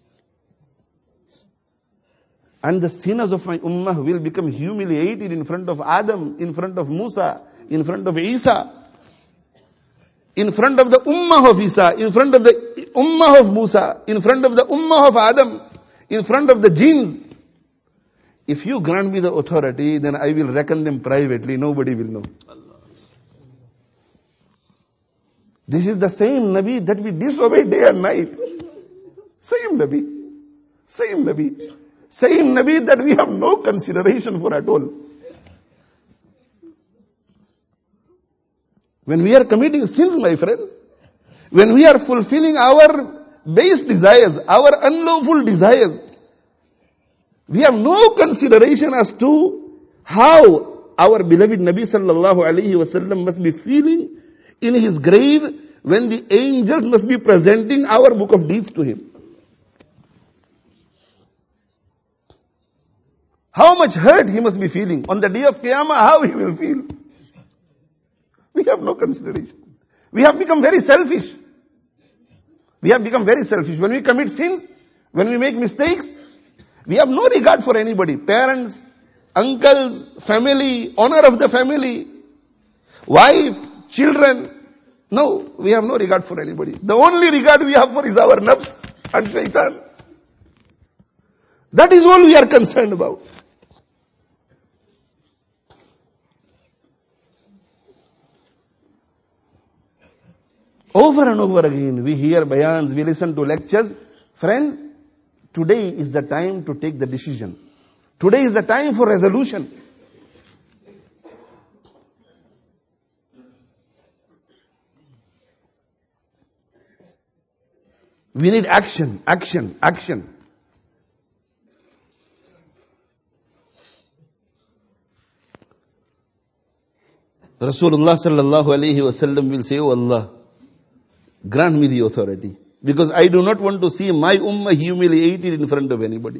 And the sinners of my ummah will become humiliated in front of Adam, in front of Musa, in front of Isa, in front of the ummah of Isa, in front of the ummah of Musa, in front of the ummah of Adam, in front of the jinns. If you grant me the authority, then I will reckon them privately. Nobody will know. This is the same Nabi that we disobey day and night. Same Nabi. Same Nabi. Same Nabi that we have no consideration for at all. When we are committing sins, my friends, when we are fulfilling our base desires, our unlawful desires, we have no consideration as to how our beloved Nabi sallallahu alayhi wasallam must be feeling in his grave when the angels must be presenting our book of deeds to him. How much hurt he must be feeling. On the day of Qiyamah, how he will feel. We have no consideration. We have become very selfish. We have become very selfish. When we commit sins, when we make mistakes, we have no regard for anybody. Parents, uncles, family, honor of the family, wife, children. No, we have no regard for anybody. The only regard we have for is our nafs and shaitan. That is all we are concerned about. Over and over again, we hear bayans, we listen to lectures. Friends, today is the time to take the decision. Today is the time for resolution. We need action, action, action. Rasulullah sallallahu alayhi wa sallam will say, oh Allah, grant me the authority. Because I do not want to see my ummah humiliated in front of anybody.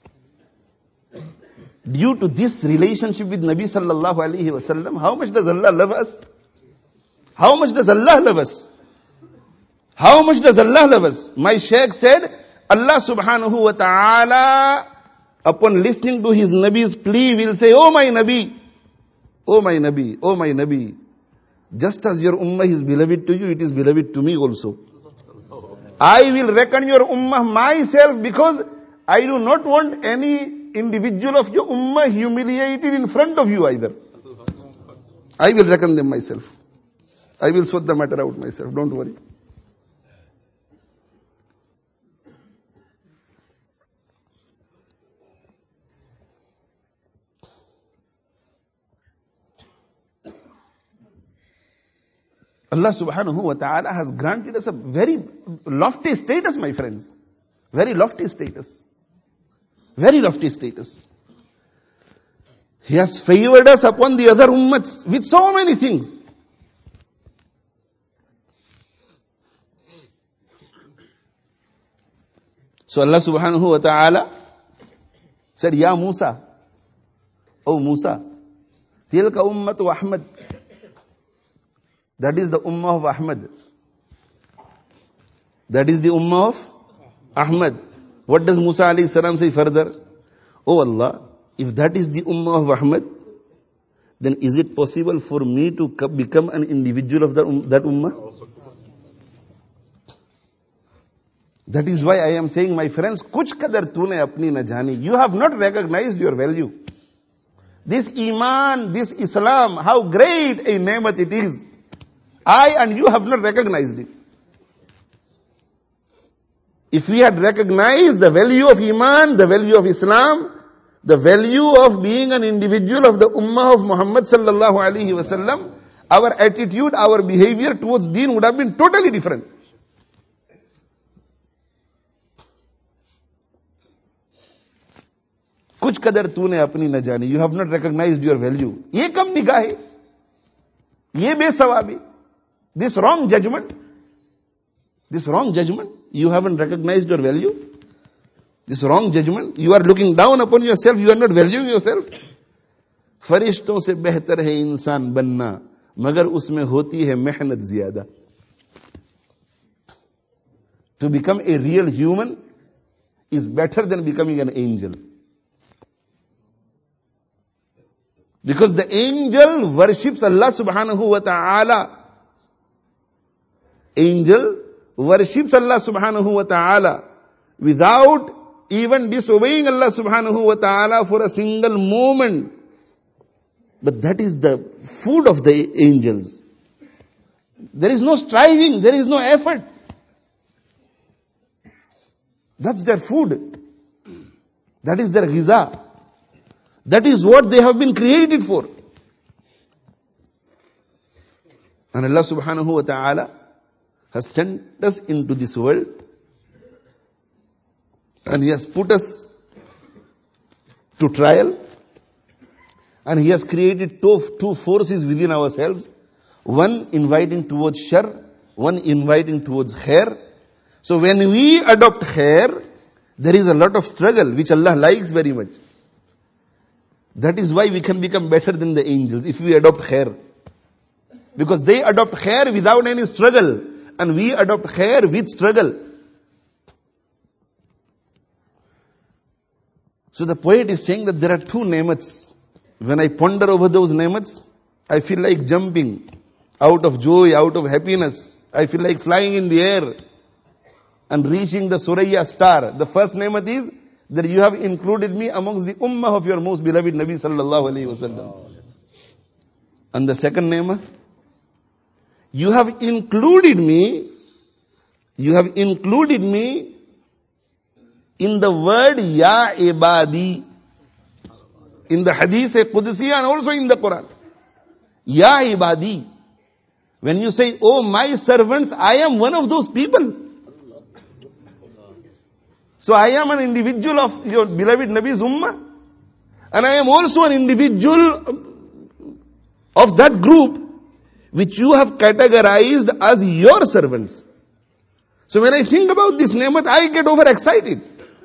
Due to this relationship with Nabi sallallahu alayhi wa sallam, how much does Allah love us? How much does Allah love us? How much does Allah love us? My Shaykh said, Allah subhanahu wa ta'ala, upon listening to his Nabi's plea, will say, oh my Nabi, oh my Nabi, oh my Nabi. Just as your ummah is beloved to you, it is beloved to me also. I will reckon your ummah myself because I do not want any individual of your ummah humiliated in front of you either. I will reckon them myself. I will sort the matter out myself, don't worry. Allah subhanahu wa ta'ala has granted us a very lofty status, my friends. Very lofty status. Very lofty status. He has favored us upon the other ummats with so many things. So Allah subhanahu wa ta'ala said, Ya Musa, O Musa, tilka ummatu Ahmad. That is the ummah of Ahmad. That is the ummah of Ahmad. What does Musa alayhi salam say further? Oh Allah, if that is the ummah of Ahmad, then is it possible for me to become an individual of that ummah? That is why I am saying, my friends, kuch kadar tune apni na jani. You have not recognized your value. This Iman, this Islam, how great a nemat it is. I and you have not recognized it. If we had recognized the value of Iman, the value of Islam, the value of being an individual of the Ummah of Muhammad sallallahu alaihi wasallam, our attitude, our behavior towards deen would have been totally different. Kuch kadar tune apni na jani. You have not recognized your value. Ye kam nigaah hai. Ye besawab hai. This wrong judgment, you haven't recognized your value. This wrong judgment, you are looking down upon yourself, you are not valuing yourself. फरिश्तों से बेहतर है इंसान बनना, मगर उसमें होती है मेहनत ज्यादा. To become a real human is better than becoming an angel. Because the angel worships Allah subhanahu wa ta'ala. Angel worships Allah subhanahu wa ta'ala without even disobeying Allah subhanahu wa ta'ala for a single moment. But that is the food of the angels. There is no striving, there is no effort. That's their food. That is their ghiza. That is what they have been created for. And Allah subhanahu wa ta'ala has sent us into this world, and He has put us to trial, and He has created two forces within ourselves, one inviting towards shar, one inviting towards khair. So when we adopt khair, there is a lot of struggle which Allah likes very much. That is why we can become better than the angels if we adopt khair. Because they adopt khair without any struggle, and we adopt khair with struggle. So the poet is saying that there are two nemats. When I ponder over those nemats, I feel like jumping out of joy, out of happiness. I feel like flying in the air and reaching the Suraya star. The first nemat is that you have included me amongst the ummah of your most beloved Nabi sallallahu alaihi wasallam. And the second nemat, you have included me in the word Ya Ibadi, in the Hadith Qudsi and also in the Quran. Ya Ibadi. When you say, oh my servants, I am one of those people. So I am an individual of your beloved Nabi's ummah, and I am also an individual of that group which you have categorized as your servants. So when I think about this nemat, I get overexcited.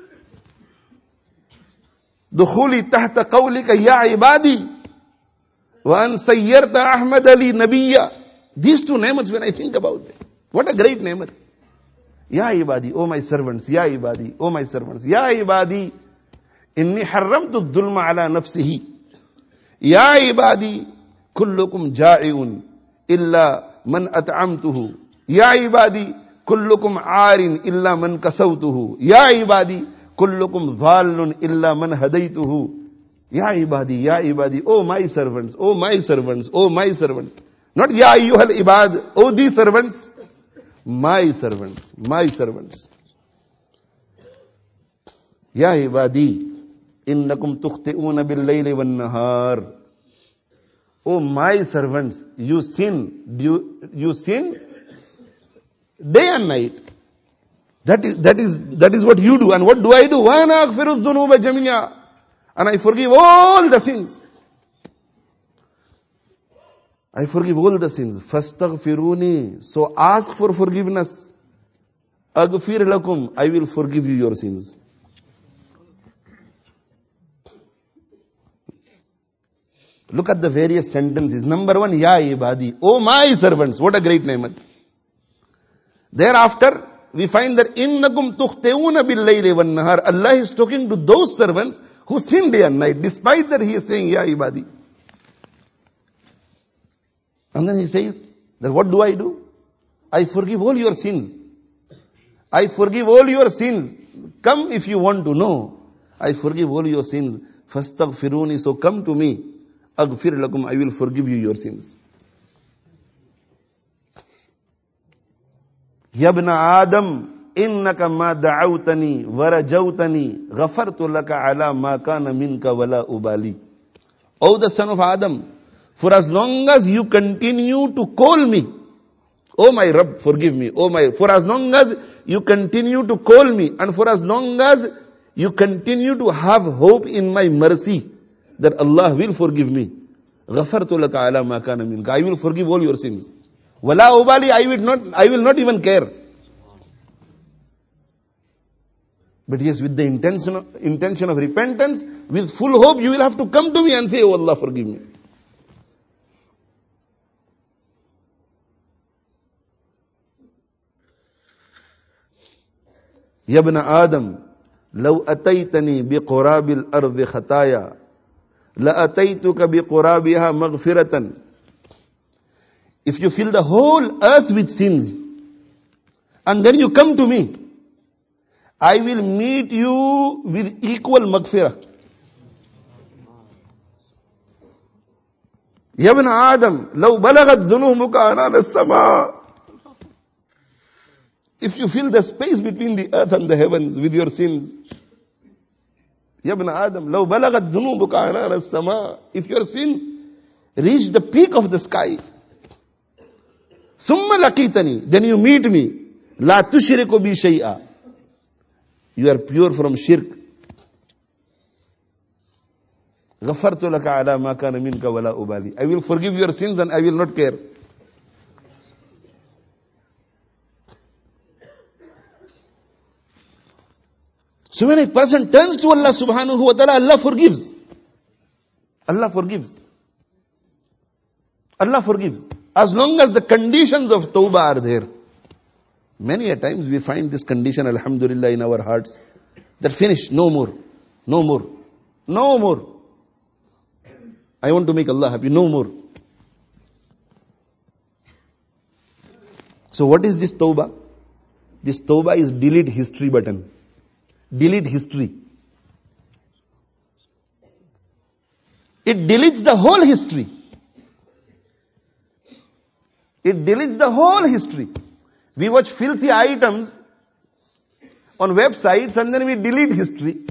دخولي تحت قولك يا عبادي وأن سيرت أحمد لي نبيا. These two nemats, when I think about them, what a great nemat. Ya ibadi, oh my servants, ya ibadi, oh my servants, ya ibadi, inni harramtu dhulma ala nafsihi. Ya ibadi, kullukum ja'iun illa man at'amtuhu. Ya ibadi, kullukum aarin illa man kasawtuhu. Ya ibadi, kullukum dhallun illa man hadaytuhu. Ya ibadi, oh my servants, oh my servants, oh my servants. Not Ya ayyuhal ibad, oh these servants, my servants, my servants. Ya ibadi, innakum tukhti'una bil layli wan nahar. Oh my servants, you sin. You sin day and night. That is what you do. And what do I do? Wa ana aghfiru dhunuba jami'a. And I forgive all the sins. I forgive all the sins. Fastaghfiruni. So ask for forgiveness. Aghfir lakum. I will forgive you your sins. Look at the various sentences. Number one, Ya ibadi. Oh my servants. What a great name. Thereafter, we find that innakum tukhti'una bil layli wan nahar. Allah is talking to those servants who sin day and night. Despite that, He is saying, Ya ibadi. And then He says, that what do? I forgive all your sins. I forgive all your sins. Come if you want to know. I forgive all your sins. Fastaghfiruni. So come to me. Aghfir lakum. I will forgive you your sins. Yabna Adam, innaka ma da'awtani warajawtani ghafartu laka ala ma kana minka wala ubali. O the son of Adam, for as long as you continue to call me, oh my Rabb, forgive me. For as long as you continue to call me, and for as long as you continue to have hope in my mercy, that Allah will forgive me. Ghafartu laka ala ma kana minka. I will forgive all your sins. Wala ubali, I will not even care. But yes, with the intention of repentance, with full hope, you will have to come to me and say, oh Allah, forgive me. Ya ibn Adam, law ataytani biqurabil ardi khataya, la ataytuka biqurabiha maghfiratan. If you fill the whole earth with sins, and then you come to me, I will meet you with equal maghfirah. Ya ibn Adam, law balagat dhunubuka anan as-sama. If you fill the space between the earth and the heavens with your sins, Ya ibn Adam, law balagat dhunubuka anan as-sama. If your sins reach the peak of the sky, summa laqitani, then you meet me, la tushriku bi shay'a. You are pure from shirk. Ghafartu laka ala ma kana minka wala ubali. I will forgive your sins and I will not care. So when a person turns to Allah subhanahu wa ta'ala, Allah forgives. Allah forgives. Allah forgives. As long as the conditions of tawbah are there. Many a times we find this condition, alhamdulillah, in our hearts. That finish, no more, no more, no more. I want to make Allah happy, no more. So what is this tawbah? This tawbah is delete history button. Delete history. It deletes the whole history. It deletes the whole history. We watch filthy items on websites and then we delete history.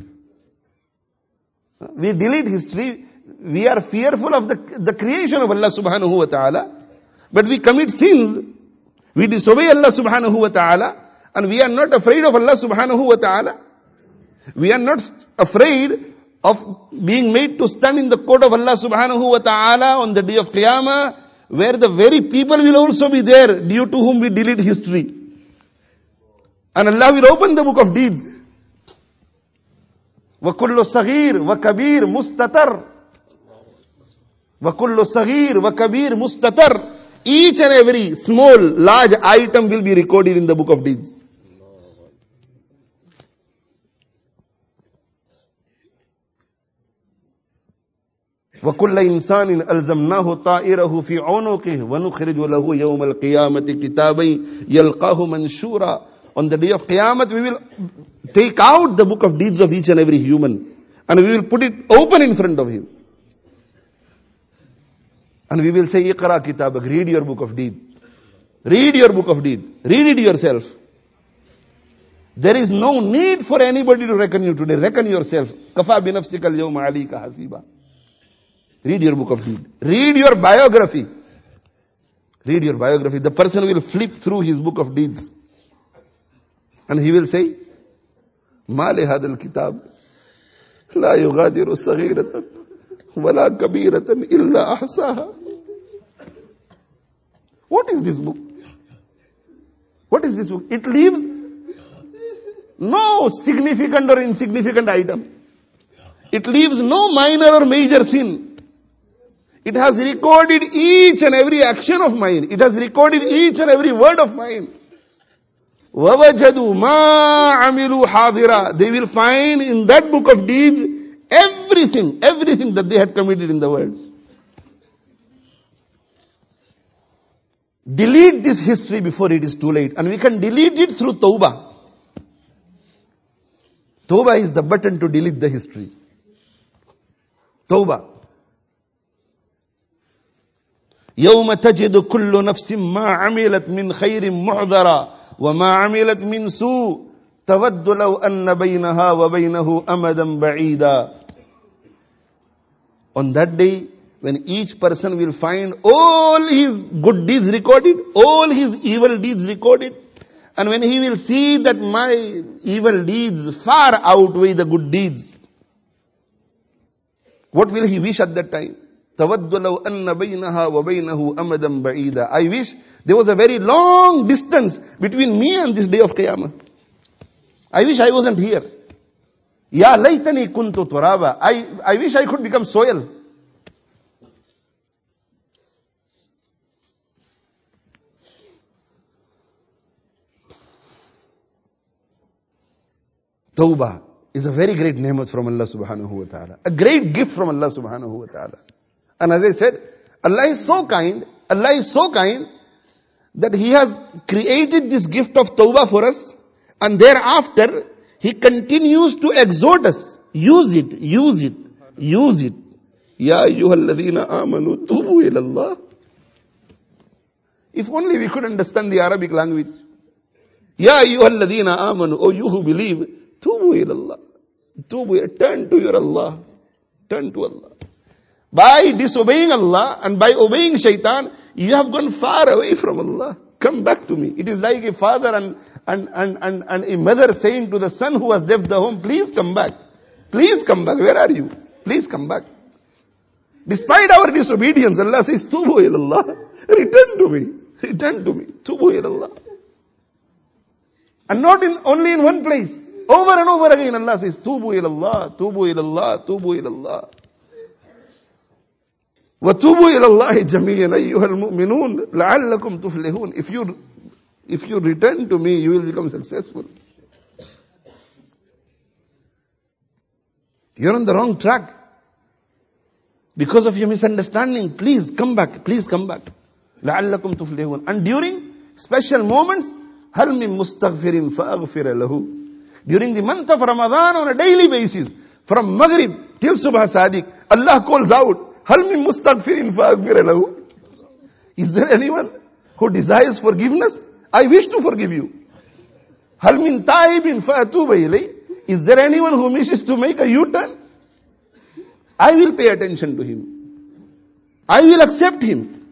We delete history. We are fearful of the creation of Allah subhanahu wa ta'ala. But we commit sins. We disobey Allah subhanahu wa ta'ala. And we are not afraid of Allah subhanahu wa ta'ala. We are not afraid of being made to stand in the court of Allah subhanahu wa ta'ala on the day of Qiyamah, where the very people will also be there due to whom we delete history. And Allah will open the book of deeds. وَكُلُّ صَغِيرٍ وَكَبِيرٍ مُسْتَتَرٍ وَكُلُّ صَغِيرٍ وَكَبِيرٍ مُسْتَتَرٍ. Each and every small, large item will be recorded in the book of deeds. وَكُلَّ إِنسَانٍ أَلْزَمْنَاهُ طَائِرَهُ فِي عُنُقِهِ وَنُخْرِجُ لَهُ يَوْمَ الْقِيَامَةِ كِتَابًا يَلْقَاهُ مَنْشُورًا. On the day of Qiyamah, we will take out the book of deeds of each and every human and we will put it open in front of him. And we will say, Iqra kitabak, read your book of deed. Read your book of deed. Read it yourself. There is no need for anybody to reckon you today. Reckon yourself. Kafa bi nafsika al-yawma alayka hasiba. Read your book of deed. Read your biography. Read your biography. The person will flip through his book of deeds. And he will say, Ma li hadha al-kitab la yughadiru saghiratan wala kabiratan illa ahsaha. What is this book? What is this book? It leaves no significant or insignificant item. It leaves no minor or major sin. It has recorded each and every action of mine. It has recorded each and every word of mine. وَوَجَدُوا مَا عَمِلُوا حَاضِرًا. They will find in that book of deeds everything that they had committed in the world. Delete this history before it is too late. And we can delete it through Tawbah. Tawbah is the button to delete the history. Tawbah. يَوْمَ تَجِدُ كُلُّ نَفْسٍ مَا عَمِلَتْ مِنْ خَيْرٍ مُعْذَرًا وَمَا عَمِلَتْ مِنْ سُوءٍ تَوَدُّ لَوْ أَنَّ بَيْنَهَا وَبَيْنَهُ أَمَدًا بَعِيدًا. On that day, when each person will find all his good deeds recorded, all his evil deeds recorded, and when he will see that my evil deeds far outweigh the good deeds, what will he wish at that time? تَوَدُّ لَوْ أَنَّ بَيْنَهَا وَبَيْنَهُ أَمَدًا بَعِيدًا. I wish there was a very long distance between me and this day of Qiyamah. I wish I wasn't here. Ya laytani kuntu turaba. I wish I could become soil. Tawbah is a very great ni'mat from Allah subhanahu wa ta'ala. A great gift from Allah subhanahu wa ta'ala. And as I said, Allah is so kind that He has created this gift of Tawbah for us, and thereafter He continues to exhort us. Use it. Ya ayyuhalladhina amanu tubu ilallah. If only we could understand the Arabic language. Ya ayyuhalladhina amanu, O you who believe, tubu ilallah. Turn to your Allah. Turn to Allah. By disobeying Allah and by obeying shaitan, you have gone far away from Allah. Come back to me. It is like a father and a mother saying to the son who has left the home, please come back. Please come back. Where are you? Please come back. Despite our disobedience, Allah says, Tubu ilallah. Return to me. Return to me. Tubu ilallah. And not only in one place. Over and over again, Allah says, Tubu ilallah, Tubu ilallah, Tubu ilallah. وَتُوبُوا إِلَى اللَّهِ جَمِيعًا أَيُّهَا الْمُؤْمِنُونَ لَعَلَّكُمْ تُفْلِحُونَ. If you return to me, you will become successful. You're on the wrong track. Because of your misunderstanding, please come back. Please come back. لَعَلَّكُمْ تُفْلِحُونَ. And during special moments, هَلْ مِن مُسْتَغْفِرٍ فَأَغْفِرَ لَهُ. During the month of Ramadan on a daily basis, from Maghrib till Subha Sadiq, Allah calls out, هَلْ مِن مُسْتَغْفِرٍ فَأَغْفِرَ لَهُ. Is there anyone who desires forgiveness? I wish to forgive you. هَلْ مِن تَائِبٍ فَأَتُوبَ إِلَيْهِ. Is there anyone who wishes to make a U-turn? I will pay attention to him. I will accept him.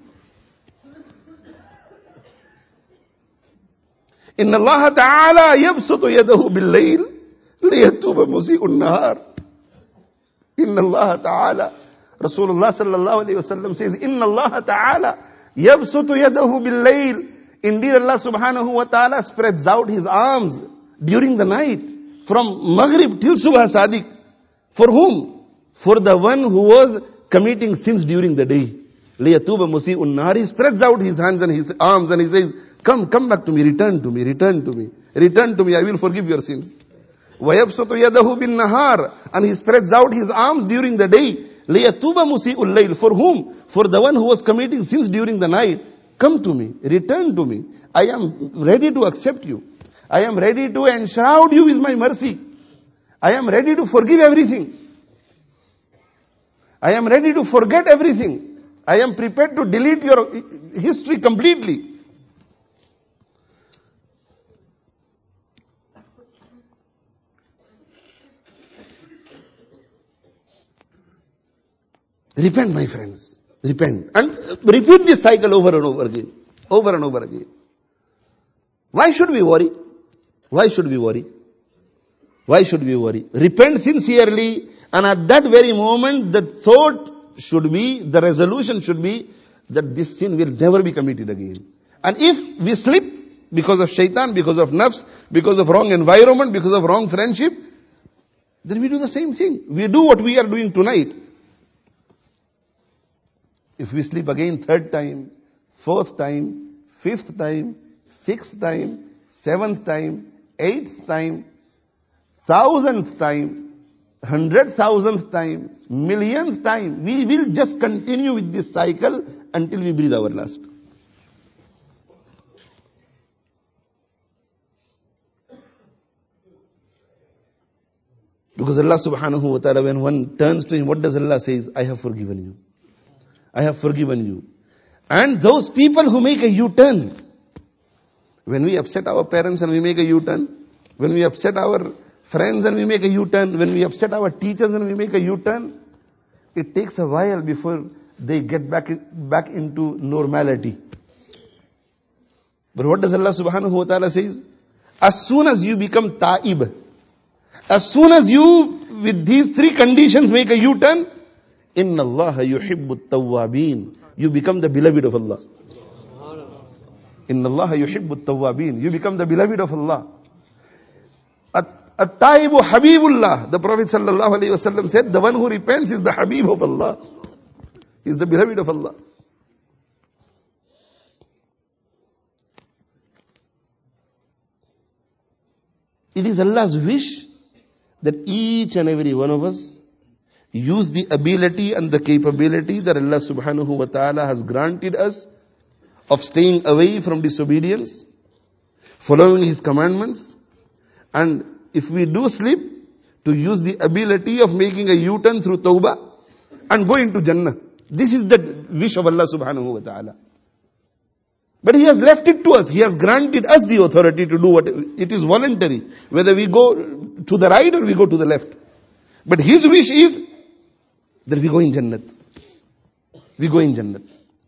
إِنَّ اللَّهَ تَعَالَى يَبْسُطُ يَدَهُ بِاللَّيْلِ لِيَتُوبَ مُسِيءُ النَّهَارِ. إِنَّ اللَّهَ تَعَالَى, Rasulullah sallallahu alayhi wa sallam says, Inna Allah ta'ala yabsutu yadahu bil-layl. Indeed, Allah subhanahu wa ta'ala spreads out His arms during the night, from Maghrib till Subha Sadiq. For whom? For the one who was committing sins during the day. Liyatuba musi'un nahar. He spreads out His hands and His arms and He says, come back to me, return to me, I will forgive your sins. وَيَبْسُطُ يَدَهُ بِالنَّهَارِ. And He spreads out His arms during the day. لِيَتُوبَ مُسِيءُ اللَّيْلِ. For whom? For the one who was committing sins during the night. Come to me, return to me. I am ready to accept you. I am ready to enshroud you with my mercy. I am ready to forgive everything. I am ready to forget everything. I am prepared to delete your history completely. Repent, my friends. Repent. And repeat this cycle over and over again. Over and over again. Why should we worry? Why should we worry? Why should we worry? Repent sincerely, and at that very moment the thought should be, the resolution should be, that this sin will never be committed again. And if we slip because of shaitan, because of nafs, because of wrong environment, because of wrong friendship, then we do the same thing. We do what we are doing tonight. If we sleep again third time, fourth time, fifth time, sixth time, seventh time, eighth time, thousandth time, 100,000th time, millionth time, we will just continue with this cycle until we breathe our last. Because Allah subhanahu wa ta'ala, when one turns to Him, what does Allah say? I have forgiven you. I have forgiven you. And those people who make a U-turn, when we upset our parents and we make a U-turn, when we upset our friends and we make a U-turn, when we upset our teachers and we make a U-turn, it takes a while before they get back into normality. But what does Allah subhanahu wa ta'ala says? As soon as you become ta'ib, as soon as you, with these three conditions, make a U-turn, Inna Allah yuhibbu tawwabin. You become the beloved of Allah. Inna Allah yuhibbu tawwabin. You become the beloved of Allah. At-taibu habibullah. The Prophet sallallahu alaihi wasallam said, the one who repents is the habib of Allah. He is the beloved of Allah. It is Allah's wish that each and every one of us use the ability and the capability that Allah subhanahu wa ta'ala has granted us of staying away from disobedience, following His commandments, and if we do slip, to use the ability of making a U-turn through tawbah and going to Jannah. This is the wish of Allah subhanahu wa ta'ala. But He has left it to us. He has granted us the authority to do what it is voluntary, whether we go to the right or we go to the left. But His wish is that we go in Jannat. We go in Jannat.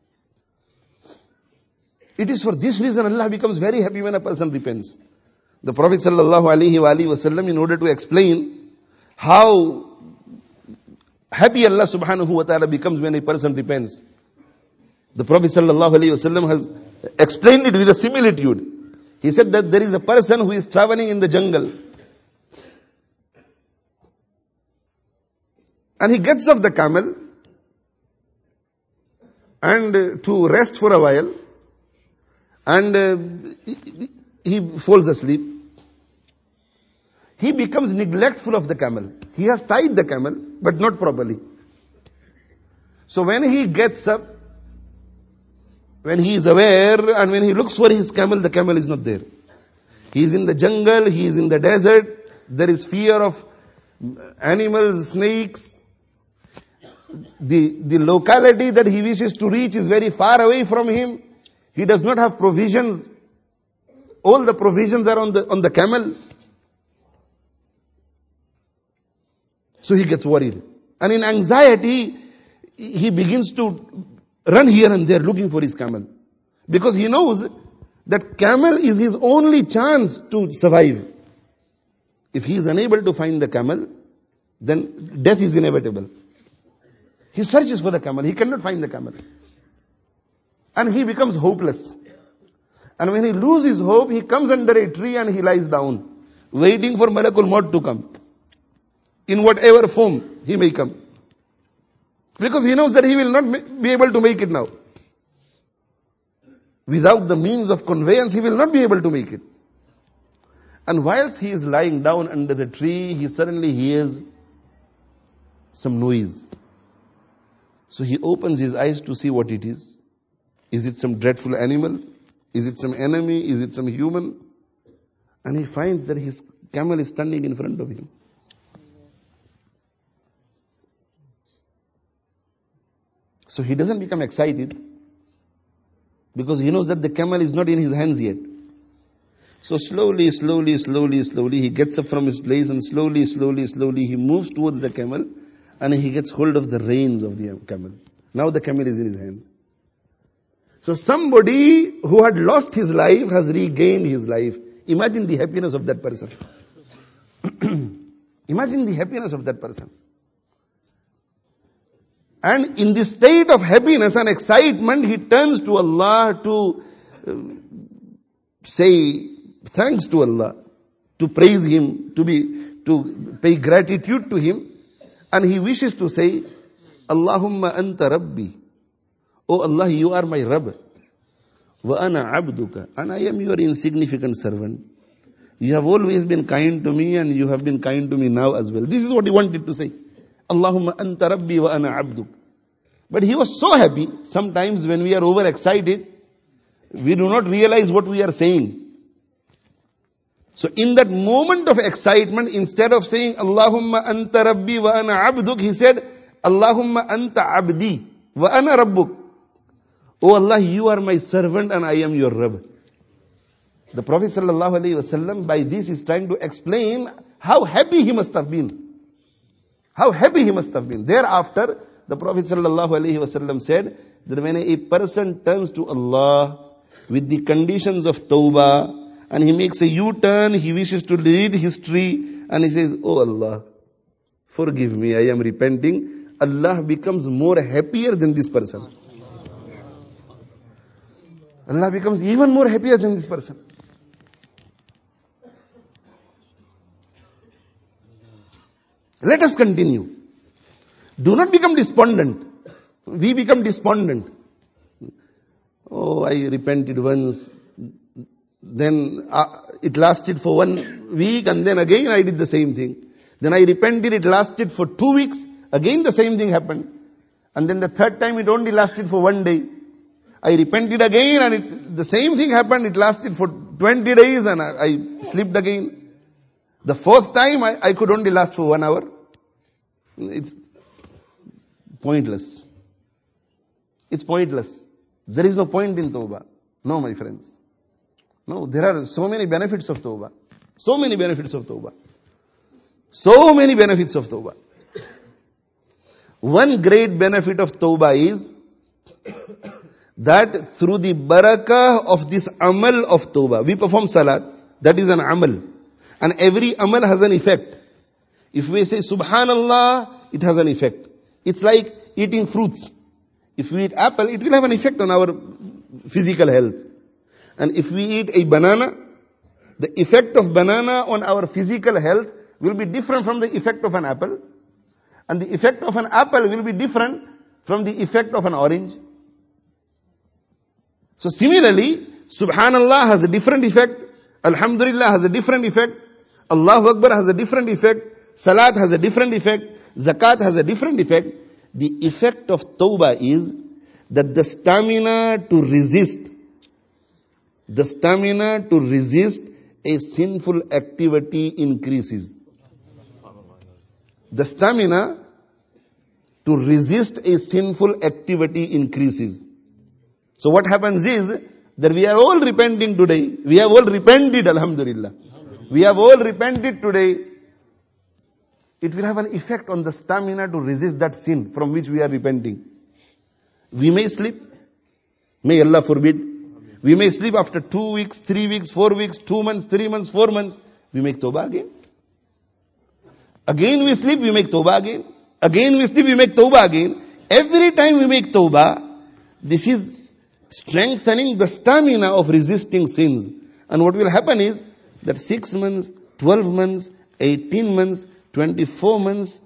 It is for this reason Allah becomes very happy when a person repents. The Prophet sallallahu alaihi wasallam, in order to explain how happy Allah subhanahu wa ta'ala becomes when a person repents, the Prophet sallallahu alaihi wasallam has explained it with a similitude. He said that there is a person who is traveling in the jungle, and he gets off the camel and to rest for a while, and he falls asleep. He becomes neglectful of the camel. He has tied the camel, but not properly. So when he gets up, when he is aware and when he looks for his camel, the camel is not there. He is in the jungle, he is in the desert, there is fear of animals, snakes. The locality that he wishes to reach is very far away from him. He does not have provisions. All the provisions are on the camel. So he gets worried. And in anxiety, he begins to run here and there looking for his camel. Because he knows that camel is his only chance to survive. If he is unable to find the camel, then death is inevitable. He searches for the camel. He cannot find the camel. And he becomes hopeless. And when he loses hope, he comes under a tree and he lies down, waiting for Malakul Maut to come. In whatever form he may come. Because he knows that he will not be able to make it now. Without the means of conveyance, he will not be able to make it. And whilst he is lying down under the tree, he suddenly hears some noise. So he opens his eyes to see what it is. Is it some dreadful animal? Is it some enemy? Is it some human? And he finds that his camel is standing in front of him. So So he doesn't become excited because he knows that the camel is not in his hands yet. So slowly he gets up from his place and slowly he moves towards the camel and he gets hold of the reins of the camel. Now the camel is in his hand. So somebody who had lost his life has regained his life. Imagine the happiness of that person. Imagine the happiness of that person. And in this state of happiness and excitement, he turns to Allah to say thanks to Allah, to praise Him, to pay gratitude to Him. And he wishes to say, Allahumma anta Rabbi. Oh Allah, you are my Rabb. Wa ana abduka. And I am your insignificant servant. You have always been kind to me and you have been kind to me now as well. This is what he wanted to say. Allahumma anta Rabbi wa ana abduk. But he was so happy. Sometimes when we are overexcited, we do not realize what we are saying. So in that moment of excitement, instead of saying Allahumma anta Rabbi wa ana abduk, he said Allahumma anta abdi wa ana rabbuk. Oh Allah, you are my servant and I am your Rabb. The Prophet ﷺ by this is trying to explain how happy he must have been. How happy he must have been. Thereafter, the Prophet ﷺ said that when a person turns to Allah with the conditions of tawbah and he makes a U-turn, he wishes to read history and he says, oh Allah, forgive me, I am repenting. Allah becomes more happier than this person. Allah becomes even more happier than this person. Let us continue. Do not become despondent. We become despondent. Oh, I repented once. Then it lasted for 1 week and then again I did the same thing. Then I repented, it lasted for 2 weeks. Again the same thing happened. And then the third time it only lasted for 1 day. I repented again and the same thing happened. It lasted for 20 days and I slipped again. The fourth time I could only last for 1 hour. It's pointless. It's pointless. There is no point in tawbah. No, my friends. No, there are so many benefits of tawbah. So many benefits of tawbah. So many benefits of tawbah. One great benefit of tawbah is that through the barakah of this amal of tawbah, we perform salat, that is an amal. And every amal has an effect. If we say subhanallah, it has an effect. It's like eating fruits. If we eat apple, it will have an effect on our physical health. And if we eat a banana, the effect of banana on our physical health will be different from the effect of an apple. And the effect of an apple will be different from the effect of an orange. So similarly, subhanallah has a different effect. Alhamdulillah has a different effect. Allahu Akbar has a different effect. Salat has a different effect. Zakat has a different effect. The effect of tawbah is that the stamina to resist a sinful activity increases. The stamina to resist a sinful activity increases. So what happens is that we are all repenting today. We have all repented, alhamdulillah. We have all repented today. It will have an effect on the stamina to resist that sin from which we are repenting. We may slip. May Allah forbid. We may slip after 2 weeks, 3 weeks, 4 weeks, 2 months, 3 months, 4 months. We make tawbah again. Again we slip, we make tawbah again. Again we slip, we make tawbah again. Every time we make tawbah, this is strengthening the stamina of resisting sins. And what will happen is that 6 months, 12 months, 18 months, 24 months,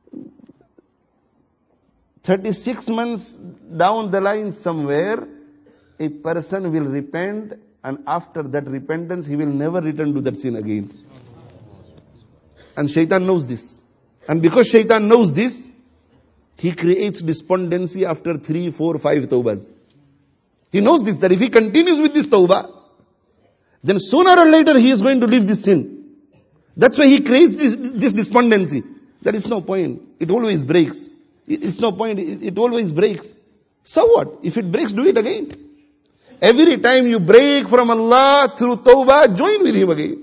36 months down the line somewhere, a person will repent, and after that repentance, he will never return to that sin again. And shaitan knows this. And because shaitan knows this, he creates despondency after 3, 4, 5 tawbahs. He knows this, that if he continues with this tawbah, then sooner or later he is going to leave this sin. That's why he creates this despondency. There is no point. It always breaks. It's no point. It always breaks. So what? If it breaks, do it again. Every time you break from Allah through tawbah, join with Him again.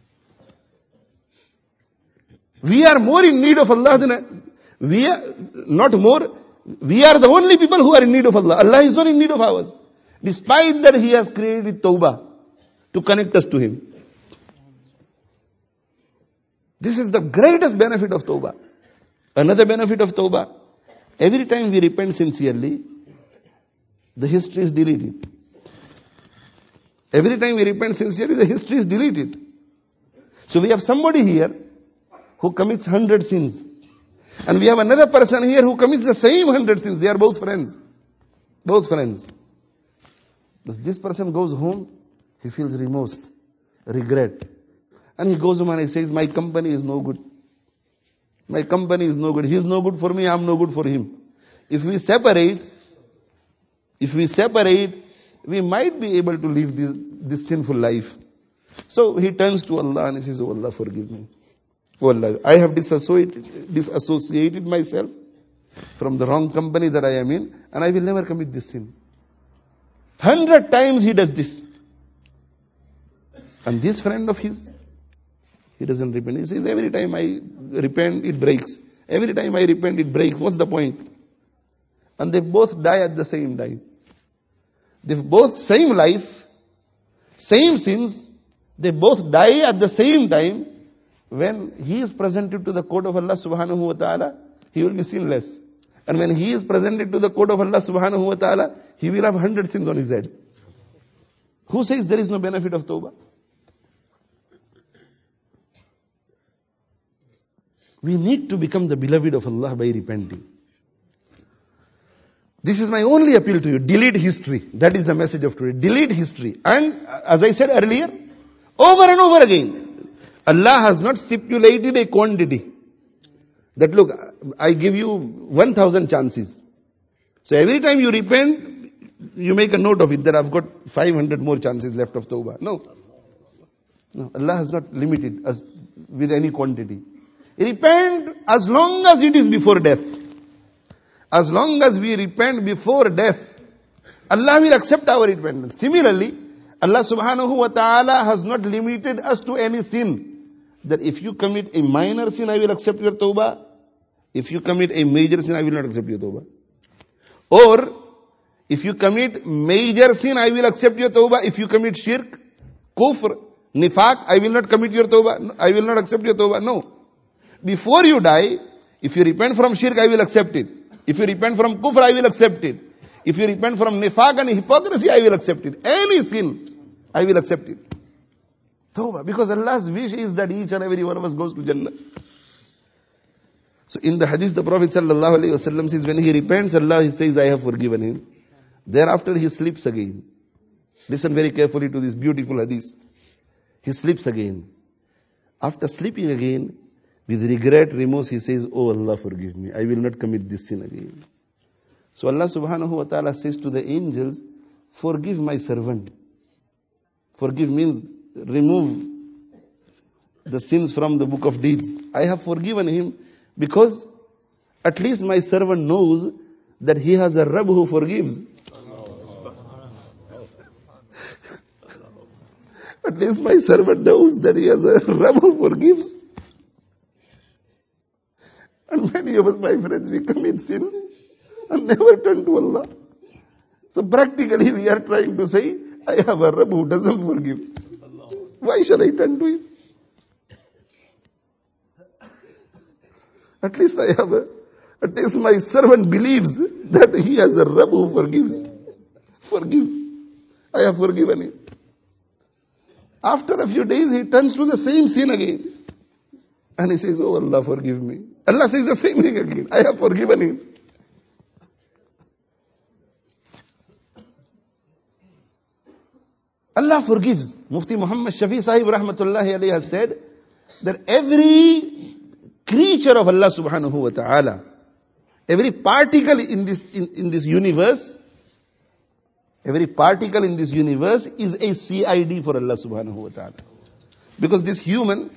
We are more in need of Allah than, we are not more, we are the only people who are in need of Allah. Allah is not in need of ours. Despite that, He has created tawbah to connect us to Him. This is the greatest benefit of tawbah. Another benefit of tawbah, every time we repent sincerely, the history is deleted. Every time we repent sincerely, the history is deleted. So we have somebody here who commits 100 sins. And we have another person here who commits the same 100 sins. They are both friends. Both friends. But this person goes home, he feels remorse, regret. And he goes home and he says, my company is no good. My company is no good. He is no good for me, I am no good for him. If we separate, we might be able to live this sinful life. So he turns to Allah and he says, oh Allah, forgive me. Oh Allah, I have disassociated myself from the wrong company that I am in, and I will never commit this sin. 100 times he does this. And this friend of his, he doesn't repent. He says, every time I repent, it breaks. Every time I repent, it breaks. What's the point? And they both die at the same time. They both, same life, same sins, they both die at the same time. When he is presented to the court of Allah subhanahu wa ta'ala, he will be sinless. And when he is presented to the court of Allah subhanahu wa ta'ala, he will have 100 sins on his head. Who says there is no benefit of tawbah? We need to become the beloved of Allah by repenting. This is my only appeal to you. Delete history. That is the message of today. Delete history. And as I said earlier, over and over again, Allah has not stipulated a quantity. That look, I give you 1,000 chances. So every time you repent, you make a note of it that I've got 500 more chances left of tawbah. No. Allah has not limited us with any quantity. Repent as long as it is before death. As long as we repent before death, Allah will accept our repentance. Similarly, Allah subhanahu wa ta'ala has not limited us to any sin. That if you commit a minor sin, I will accept your tawbah. If you commit a major sin, I will not accept your tawbah. Or, if you commit major sin, I will accept your tawbah. If you commit shirk, kufr, nifaq, I will not commit your tawbah. I will not accept your tawbah. No. Before you die, if you repent from shirk, I will accept it. If you repent from kufr, I will accept it. If you repent from nifaq and hypocrisy, I will accept it. Any sin, I will accept it. Tawbah. Because Allah's wish is that each and every one of us goes to Jannah. So in the hadith, the Prophet sallallahu alaihi wasallam says, when he repents, Allah, he says, I have forgiven him. Thereafter he sleeps again. Listen very carefully to this beautiful hadith. He sleeps again. After sleeping again, with regret, remorse, he says, oh Allah, forgive me. I will not commit this sin again. So Allah subhanahu wa ta'ala says to the angels, forgive my servant. Forgive means remove the sins from the book of deeds. I have forgiven him because at least my servant knows that he has a Rabb who forgives. At least my servant knows that he has a Rabb who forgives. And many of us, my friends, we commit sins and never turn to Allah. So practically we are trying to say, I have a Rabb who doesn't forgive. Why shall I turn to him? At least at least my servant believes that he has a Rabb who forgives. Forgive. I have forgiven him. After a few days, he turns to the same sin again. And he says, oh Allah, forgive me. Allah says the same thing again. I have forgiven him. Allah forgives. Mufti Muhammad Shafi Sahib Rahmatullahi alayhi has said that every creature of Allah subhanahu wa ta'ala, every particle in this universe, every particle in this universe is a CID for Allah subhanahu wa ta'ala. Because this human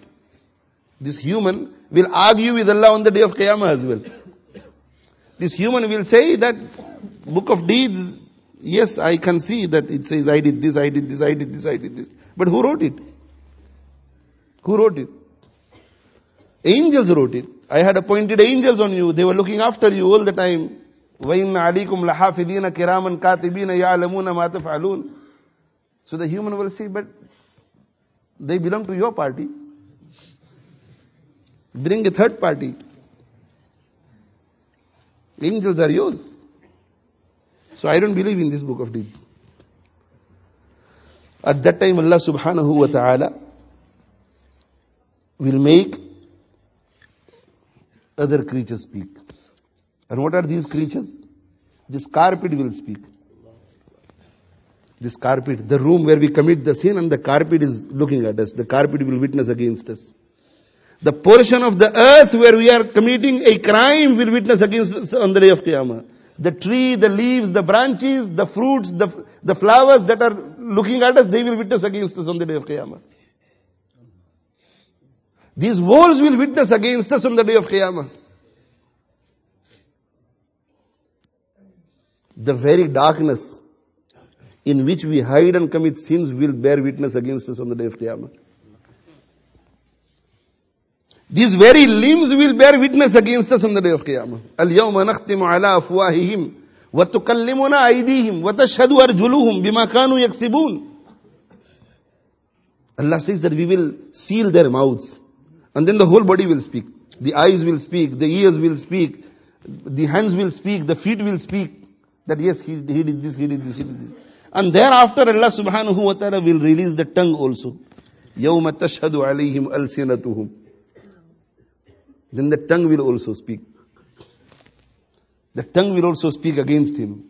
will argue with Allah on the day of Qiyamah as well. This human will say that Book of deeds, yes, I can see that it says I did this, I did this, I did this, I did this. But who wrote it? Who wrote it? Angels wrote it. I had appointed angels on you. They were looking after you all the time. وَإِنَّ عَلَيْكُمْ لَحَافِظِينَ كِرَامًا كَاتِبِينَ يَعْلَمُونَ مَا تَفْعَلُونَ. So the human will say, but they belong to your party. Bring a third party. Angels are yours. So I don't believe in this book of deeds. At that time Allah subhanahu wa ta'ala will make other creatures speak. And what are these creatures? This carpet will speak. This carpet, the room where we commit the sin, and the carpet is looking at us. The carpet will witness against us. The portion of the earth where we are committing a crime will witness against us on the day of Qiyamah. The tree, the leaves, the branches, the fruits, the flowers that are looking at us, they will witness against us on the day of Qiyamah. These walls will witness against us on the day of Qiyamah. The very darkness in which we hide and commit sins will bear witness against us on the day of Qiyamah. These very limbs will bear witness against us on the day of Qiyamah. الْيَوْمَ نَخْتِمُ عَلَىٰ أَفْوَاهِهِمْ وَتُكَلِّمُنَا أَيْدِيهِمْ وَتَشْهَدُ أَرْجُلُهُمْ بِمَا كَانُوا يَكْسِبُونَ. Allah says that we will seal their mouths. And then the whole body will speak. The eyes will speak, the ears will speak, the hands will speak, the feet will speak. That yes, he did this, he did this, he did this. And thereafter Allah subhanahu wa ta'ala will release the tongue also. يَوْمَ تَشْهَدُ عَلَيْهِمْ أَلْسِنَتُهُمْ. Then the tongue will also speak. The tongue will also speak against him.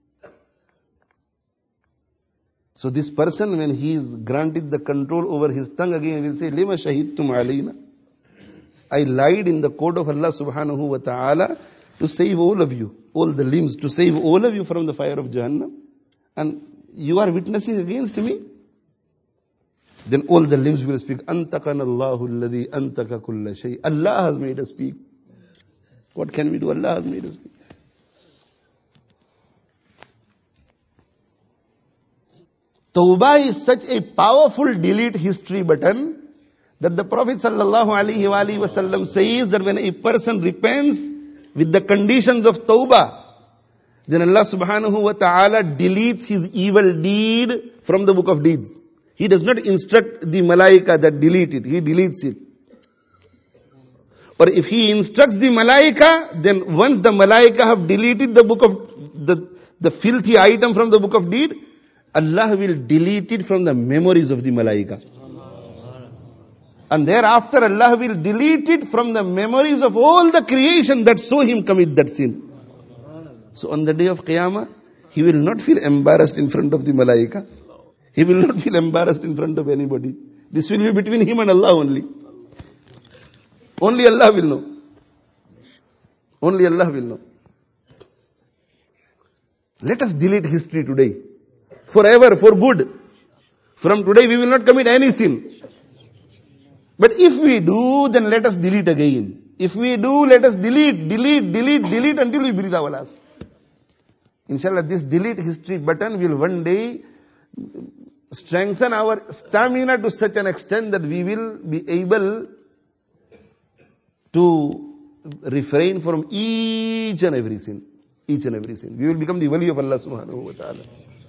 So this person, when he is granted the control over his tongue again, will say, لِمَ شَهِدْتُمْ عَلَيْنَا. I lied in the court of Allah subhanahu wa ta'ala to save all of you, all the limbs, to save all of you from the fire of Jahannam. And you are witnessing against me. Then all the limbs will speak. أَنْتَقَنَ اللَّهُ الَّذِي أَنْتَقَ كُلَّ شَيْءٍ. Allah has made us speak. What can we do? Allah has made us speak. Tawbah is such a powerful delete history button that the Prophet sallallahu alaihi wasallam says that when a person repents with the conditions of tawbah, then Allah subhanahu wa ta'ala deletes his evil deed from the book of deeds. He does not instruct the malaika that delete it. He deletes it. Or if he instructs the malaika, then once the malaika have deleted the book of the filthy item from the book of deed, Allah will delete it from the memories of the malaika. And thereafter Allah will delete it from the memories of all the creation that saw him commit that sin. So on the day of Qiyamah, he will not feel embarrassed in front of the malaika. He will not feel embarrassed in front of anybody. This will be between him and Allah only. Only Allah will know. Only Allah will know. Let us delete history today. Forever, for good. From today we will not commit any sin. But if we do, then let us delete again. If we do, let us delete until we breathe our last. Inshallah, this delete history button will one day strengthen our stamina to such an extent that we will be able to refrain from each and every sin. Each and every sin. We will become the wali of Allah subhanahu wa ta'ala.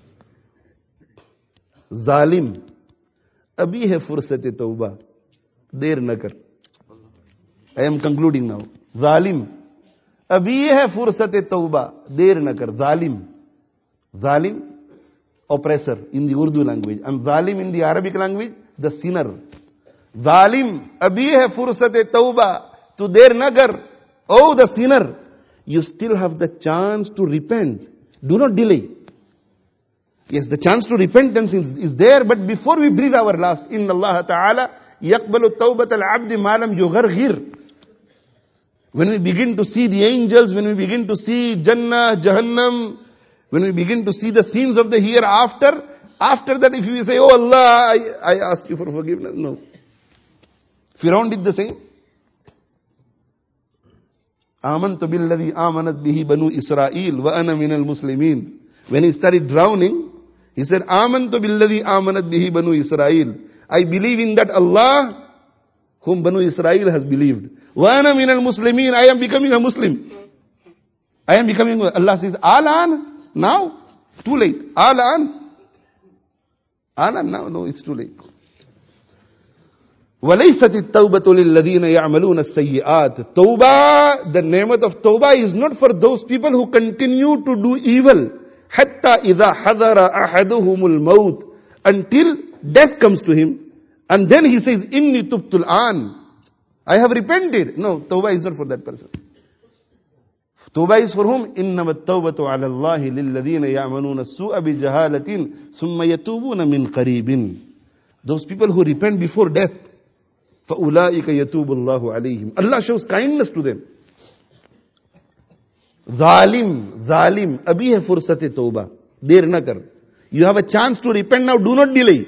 Zalim. Abhi hai fursat-e tawbah. देर न कर. I am concluding now. Zalim. Abhi hai fursat-e tawbah. देर न कर. Zalim, oppressor in the Urdu language. And zalim in the Arabic language, the sinner. Zalim. Abhi hai fursat-e tawbah. Tu der na kar. Oh, the sinner. You still have the chance to repent. Do not delay. Yes, the chance to repentance is there, but before we breathe our last, inna Allah ta'ala يَقْبَلُ التَّوْبَةَ الْعَبْدِ مَا لَمْ يُغَرْغِرْ. When we begin to see the angels, when we begin to see Jannah, Jahannam, when we begin to see the scenes of the hereafter, after that if we say, oh Allah, I ask you for forgiveness. No. Firaun did the same. Amantu billadhi amanat bihi banu Israel wa ana minal muslimin. When he started drowning, he said, Amantu billadhi amanat bihi banu Israel. I believe in that Allah whom Banu Israel has believed. Wa ana minal muslimin. I am becoming a Muslim. I am becoming, Allah says, Alan, now? Too late. Alan. Alan, now? No, it's too late. وَلَيْسَتِ التَّوْبَةُ لِلَّذِينَ يَعْمَلُونَ السَّيِّئَاتِ Tawbah, the name of Tawbah is not for those people who continue to do evil. حَتَّى إِذَا حَذَرَ أَحَدُهُمُ الْمَوْتِ Until death comes to him. And then he says, إِنِّي تُبْتُ الْآنِ I have repented. No, Tawbah is not for that person. Tawbah is for whom? إِنَّمَا التَّوْبَةُ عَلَى اللَّهِ لِلَّذِينَ يَعْمَلُونَ السُّوءَ بِجَهَالَةٍ ثُمَّ يَتُوبُونَ مِنْ قَرِيبٍ Those people who repent before death, فَأُولَٰئِكَ يَتُوبُ اللَّهُ عَلَيْهِمْ Allah shows kindness to them. Zalim, abhi hai fursat-e tawbah. Der na kar. You have a chance to repent now, do not delay.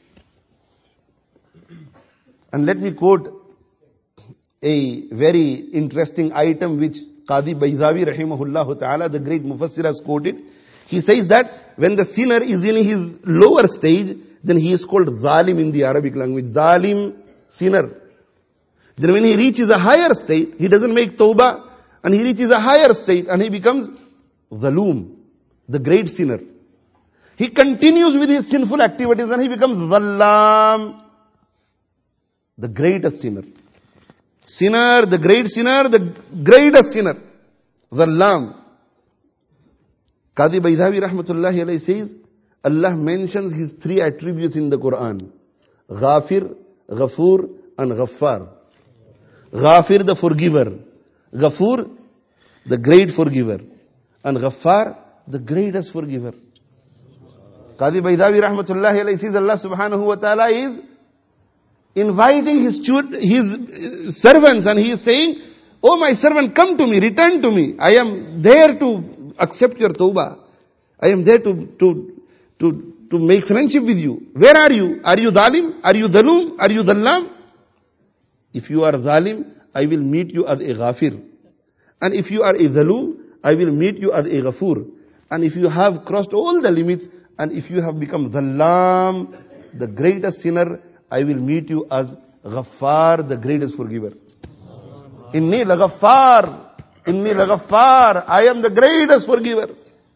And let me quote a very interesting item which Qadi Baydawi rahimahullah ta'ala, the great Mufassir, has quoted. He says that when the sinner is in his lower stage, then he is called Zalim in the Arabic language. Zalim, sinner. Then when he reaches a higher state, he doesn't make tawbah, and he reaches a higher state, and he becomes Zaloom, the great sinner. He continues with his sinful activities, and he becomes Zallam, the greatest sinner. Sinner, the great sinner, the greatest sinner. Zallam. Qadi Baydawi rahmatullahi alayhi says, Allah mentions his three attributes in the Quran. Ghafir, Ghafoor, and Ghaffar. Ghafir, the forgiver. Ghafoor, the great forgiver. And Ghaffar, the greatest forgiver. Qadi Baydawi rahmatullahi alayhi says, Allah subhanahu wa ta'ala is inviting his servants, and he is saying, oh my servant, come to me, return to me. I am there to accept your tawbah. I am there to make friendship with you. Where are you? Are you Zalim? Are you Zalum? Are you Zallam? If you are Zalim, I will meet you as a Ghafir. And if you are a Zalum, I will meet you as a Ghafoor. And if you have crossed all the limits, and if you have become Zallam, the greatest sinner, I will meet you as Ghaffar, the greatest forgiver. Inni laghaffar. Inni laghaffar. I am the greatest forgiver.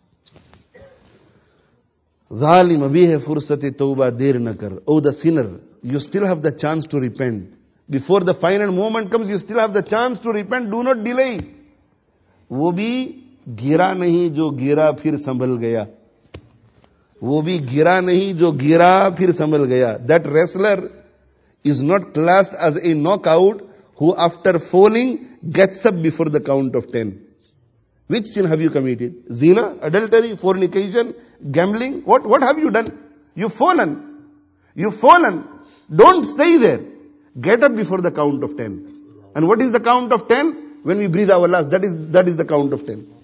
Zalim abhi hai fursat-e tawbah der na kar. Oh, the sinner, you still have the chance to repent. Before the final moment comes, you still have the chance to repent. Do not delay. वो भी गिरा नहीं जो गिरा फिर संभल गया. वो भी गिरा नहीं जो गिरा फिर संभल गया. That wrestler is not classed as a knockout who after falling gets up before the count of 10. Which sin have you committed? Zina, adultery, fornication, gambling? What have you done? You've fallen. You've fallen. Don't stay there. Get up before the count of 10. And what is the count of 10? When we breathe our last, that is the count of 10.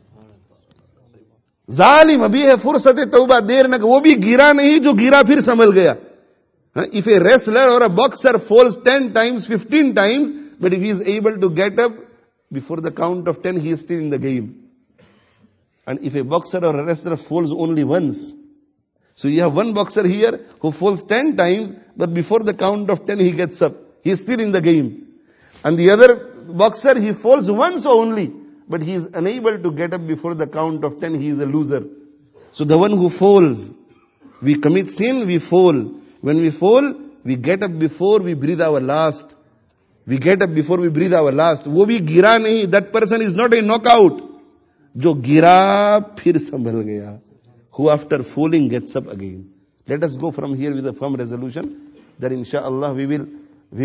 Zalim abhi hai fursat-e tawbah der na, wo bhi gira nahi jo gira phir Sambhal gaya. If a wrestler or a boxer falls 10 times, 15 times, but if he is able to get up before the count of 10, he is still in the game. And if a boxer or a wrestler falls only once, so you have one boxer here who falls 10 times, but before the count of 10 he gets up. He is still in the game. And the other boxer, he falls once only, but he is unable to get up before the count of 10, he is a loser. So the one who falls, we commit sin, we fall. When we fall, we get up before we breathe our last. We get up before we breathe our last. वो भी गिरा नहीं. That person is not a knockout. जो गिरा फिर संभल गया. Who after falling gets up again. Let us go from here with a firm resolution that inshallah we will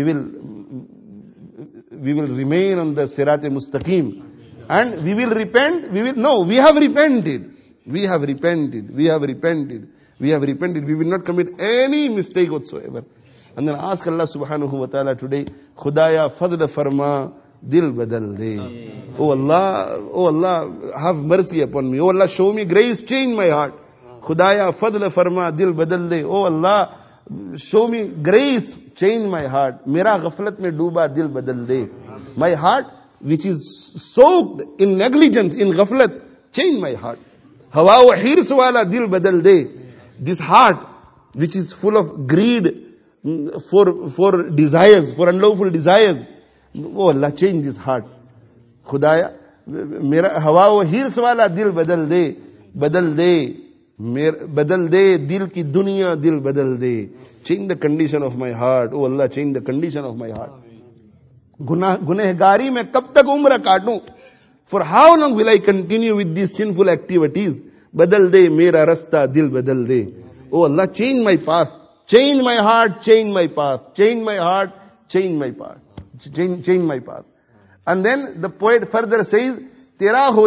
remain on the Sirat-e-Mustaqim. And we will repent. We have repented. We have repented. We have repented. We have repented. We will not commit any mistake whatsoever. And then ask Allah subhanahu wa ta'ala today, Khudaya fadl farma, dil badal de. Oh Allah, have mercy upon me. Oh Allah, show me grace, change my heart. Khudaya fadl farma, dil badal de. Oh Allah, show me grace, change my heart. Mera ghaflat mein dooba, dil badal de. My heart which is soaked in negligence, in ghaflat, change my heart. Hawa wa hirs wala dil badal de. This heart, which is full of greed for desires, for unlawful desires, oh Allah, change this heart. Khudaya, mera hawa wa hirs wala dil badal de, badal de, dil ki duniya dil badal de. Change the condition of my heart. Oh Allah, change the condition of my heart. गुनहगारी में कब तक उम्र काटूं? For how long will I continue with these sinful activities? बदल दे मेरा रास्ता, दिल बदल दे. Oh Allah, change my path, change my heart, change my path, change my heart, change my path, change my path. And then the poet further says, तेरा हो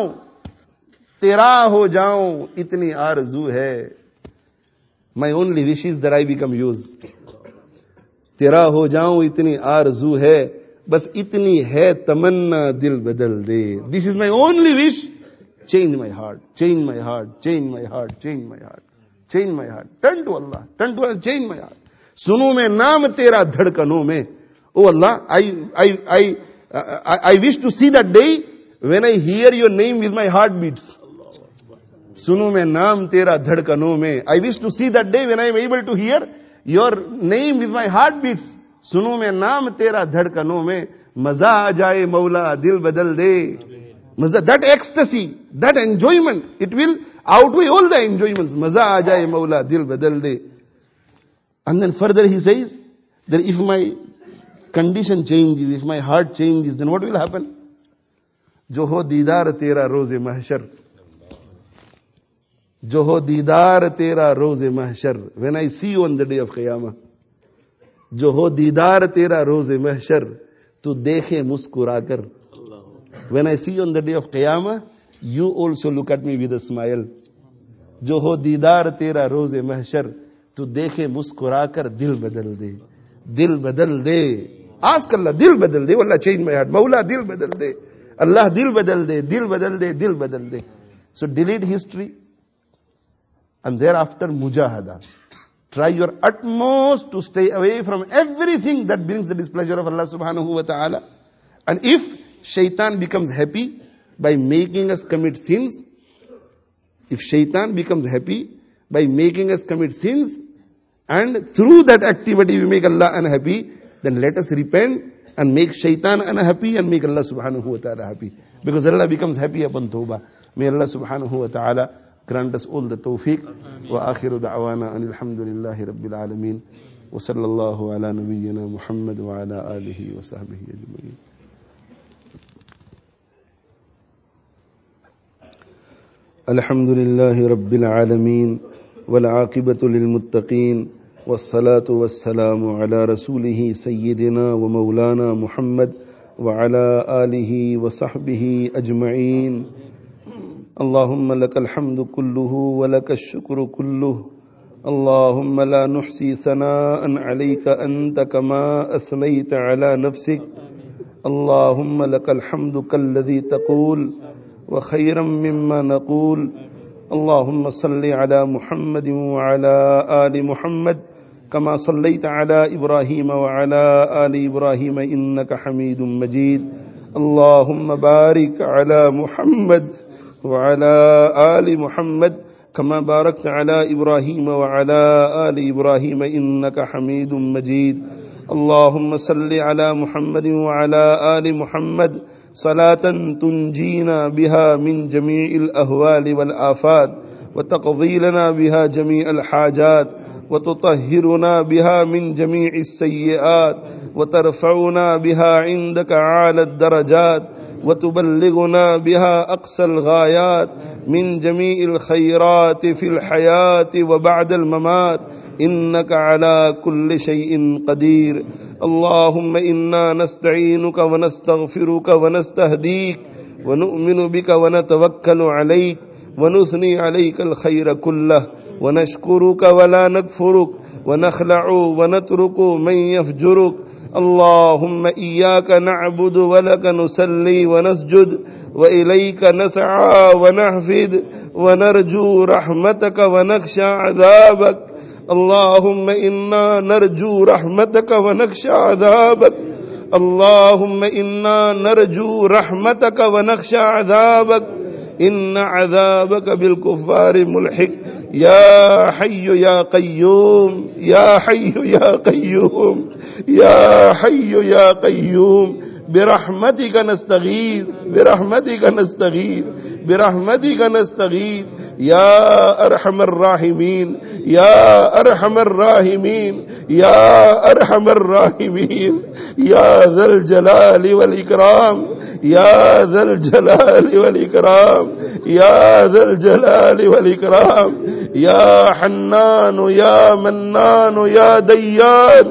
जाऊं, इतनी आरज़ू है. My only wish is that I become yours. तेरा हो जाऊं, इतनी आरज़ू है, बस इतनी है तमन्ना, दिल बदल दे. This is my only wish. Change my heart, change my heart, change my heart, change my heart, change my heart. Turn to Allah, change my heart. सुनूं मैं नाम तेरा धड़कनों में. Oh Allah, I wish to see that day when I hear your name with my heartbeats. सुनूं मैं नाम तेरा धड़कनों में. I wish to see that day when I am able to hear your name with my heartbeats. सुनूं मैं नाम तेरा धड़कनों में. मजा आ जाए मौला, दिल बदल दे. That ecstasy, that enjoyment, it will outweigh all the enjoyments. Maza aa jaye maula, dil badal de. And then further he says that if my condition changes, if my heart changes, then what will happen? Jo ho deedar tera roze mahshar. Jo ho deedar tera roze mahshar. When I see you on the day of Qiyamah. Jo ho deedar tera roze mahshar. Tu dekhe muskurakar. When I see you on the day of Qiyamah, you also look at me with a smile. Jo ho deedar tera roze mahshar, tu dekhe muskurakar dil badal de. Dil badal de. Ask Allah, dil badal de. Allah, change my heart. Maula, dil badal de. Allah, dil badal de. Dil badal de. Dil badal de. So delete history. And thereafter mujahada. Try your utmost to stay away from everything that brings the displeasure of Allah subhanahu wa ta'ala. And if Shaitan becomes happy by making us commit sins, if Shaitan becomes happy by making us commit sins, and through that activity we make Allah unhappy, then let us repent and make Shaitan unhappy and make Allah subhanahu wa ta'ala happy. Because Allah becomes happy upon tawbah. May Allah subhanahu wa ta'ala grant us all the tawfiq. Wa akhiru da'wana anil hamdulillahi rabbil alameen. Wa sallallahu ala nabiyyina Muhammad wa ala alihi wa sahbihi ajma'in. الحمد لله رب العالمين والعاقبة للمتقين والصلاة والسلام على رسوله سيدنا ومولانا محمد وعلى آله وصحبه أجمعين. اللهم لك الحمد كله ولك الشكر كله. اللهم لا نحصي ثناء عليك أنت كما أثنيت على نفسك. اللهم لك الحمد كالذي تقول وخيرا مما نقول. اللهم صل على محمد وعلى آل محمد كما صليت على إبراهيم وعلى آل إبراهيم إنك حميد مجيد. اللهم بارك على محمد وعلى آل محمد كما باركت على إبراهيم وعلى آل إبراهيم إنك حميد مجيد. اللهم صل على محمد وعلى آل محمد صلاة تنجينا بها من جميع الأهوال والآفات وتقضي لنا بها جميع الحاجات وتطهرنا بها من جميع السيئات وترفعنا بها عندك أعلى الدرجات وتبلغنا بها أقصى الغايات من جميع الخيرات في الحياة وبعد الممات إنك على كل شيء قدير. اللهم إنا نستعينك ونستغفرك ونستهديك ونؤمن بك ونتوكل عليك ونثني عليك الخير كله ونشكرك ولا نكفرك ونخلع ونترك من يفجرك. اللهم إياك نعبد ولك نصلي ونسجد وإليك نسعى ونحفد ونرجو رحمتك ونخشى عذابك. اللهم إنا نرجو رحمتك ونخشى عذابك. अल्लाहुम्मा इन्ना नरजू रहमतक व नख्शा अज़ाबक इन्न अज़ाबक bill कुफ़ारि मुल्हिक या हय्यु या क़य्यूम या हय्यु या क़य्यूम या हय्यु या क़य्यूम बिरहमतिक नस्तगीथ बिरहमतिक नस्तगीथ बिरहमतिक नस्तगीथ या अरहमर राहिमीन या अरहमर राहिमीन या अरहमर राहिमीन या ज़ल जलाली वल इकराम या ज़ल जलाली वल इकराम या ज़ल जलाली वल इकराम या हन्नान या मन्नान या दय्यान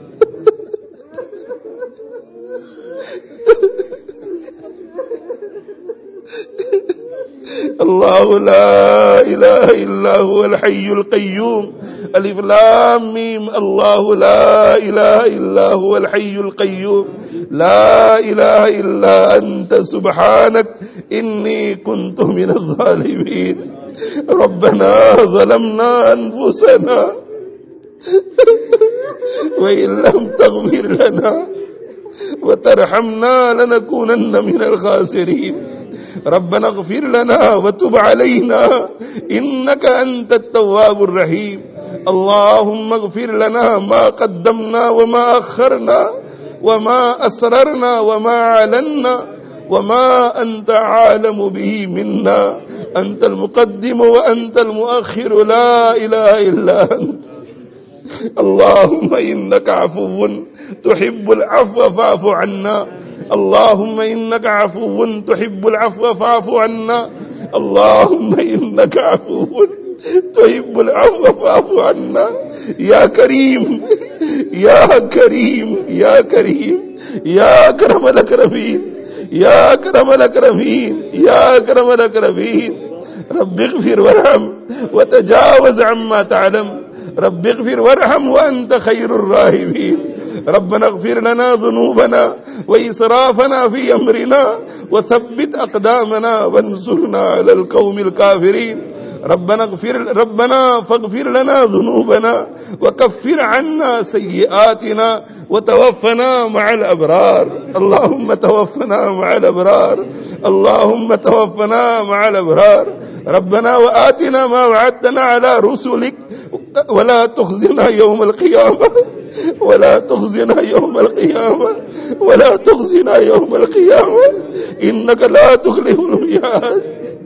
अल्लाहु ला इलाहा इल्ला हुवल हय्युल क़य्यूम अलिफ लाम मीम अल्लाहु ला इलाहा इल्ला हुवल हय्युल क़य्यूम ला इलाहा इल्ला अंत सुब्हानक इन्नी कुन्तु मिनज़ ज़ालिमीन रब्बना ज़लमना अनफुसना व इल्लम तग़फिर लना व तरहमना लनकूनन्न मिनल ख़ासिरीन रब्बना इग़फिर लना व तुब अलैना इन्नका अंतत तव्वाबुर रहीम अल्लाहुम्मा इग़फिर लना मा क़द्दमना व मा अख़रना व मा असररना व मा अलन्ना व मा अंत आलमु बिही मिन्ना अंतल मुक़द्दिम व अंतल मुअख़्खिर ला इलाहा इल्ला अंत अल्लाहुम्मा इन्नका अफ़ुव्वुन तुहिब्बुल अफ़्व फ़अफ़ु अन्ना अल्लाहुम्मा इन्नका अफ़ुव्वुन तुहिब्बुल अफ़्व फ़अफ़ु अन्ना अल्लाहुम्मा इन्नका अफ़ुव्वुन तुहिब्बुल अफ़्व फ़अफ़ु अन्ना या करीम या करीम या करीम या अकरमल अकरमीन या अकरमल अकरमीन या अकरमल अकरमीन रब्बि इग़फिर वरहम व तजावज़ अम्मा तअलम रब्बि इग़फिर वरहम व अंत खैरुर राहिमीन रब्बना इग़फिर लना ज़ुनूबना व इसराफना फ़ी अमरिना व थब्बित अक़दामना वंसुरना अलल क़ौमिल काफ़िरीन रब्बना फ़ग़फिर लना ज़ुनूबना व कफ़्फ़िर अन्ना सय्यिआतिना व तवफ़्फ़ना मअल अबरार अल्लाहुम्मा तवफ़्फ़ना मअल अबरार अल्लाहुम्मा तवफ़्फ़ना मअल अबरार रब्बना व आतिना मा वअदतना अला रुसुलिक वला तुख़ज़िना यौमल क़ियामह वला तुख़ज़िना यौमल क़ियामह वला तुख़ज़िना यौमल क़ियामह इन्नका ला तुख़्लिफ़ुल मियाद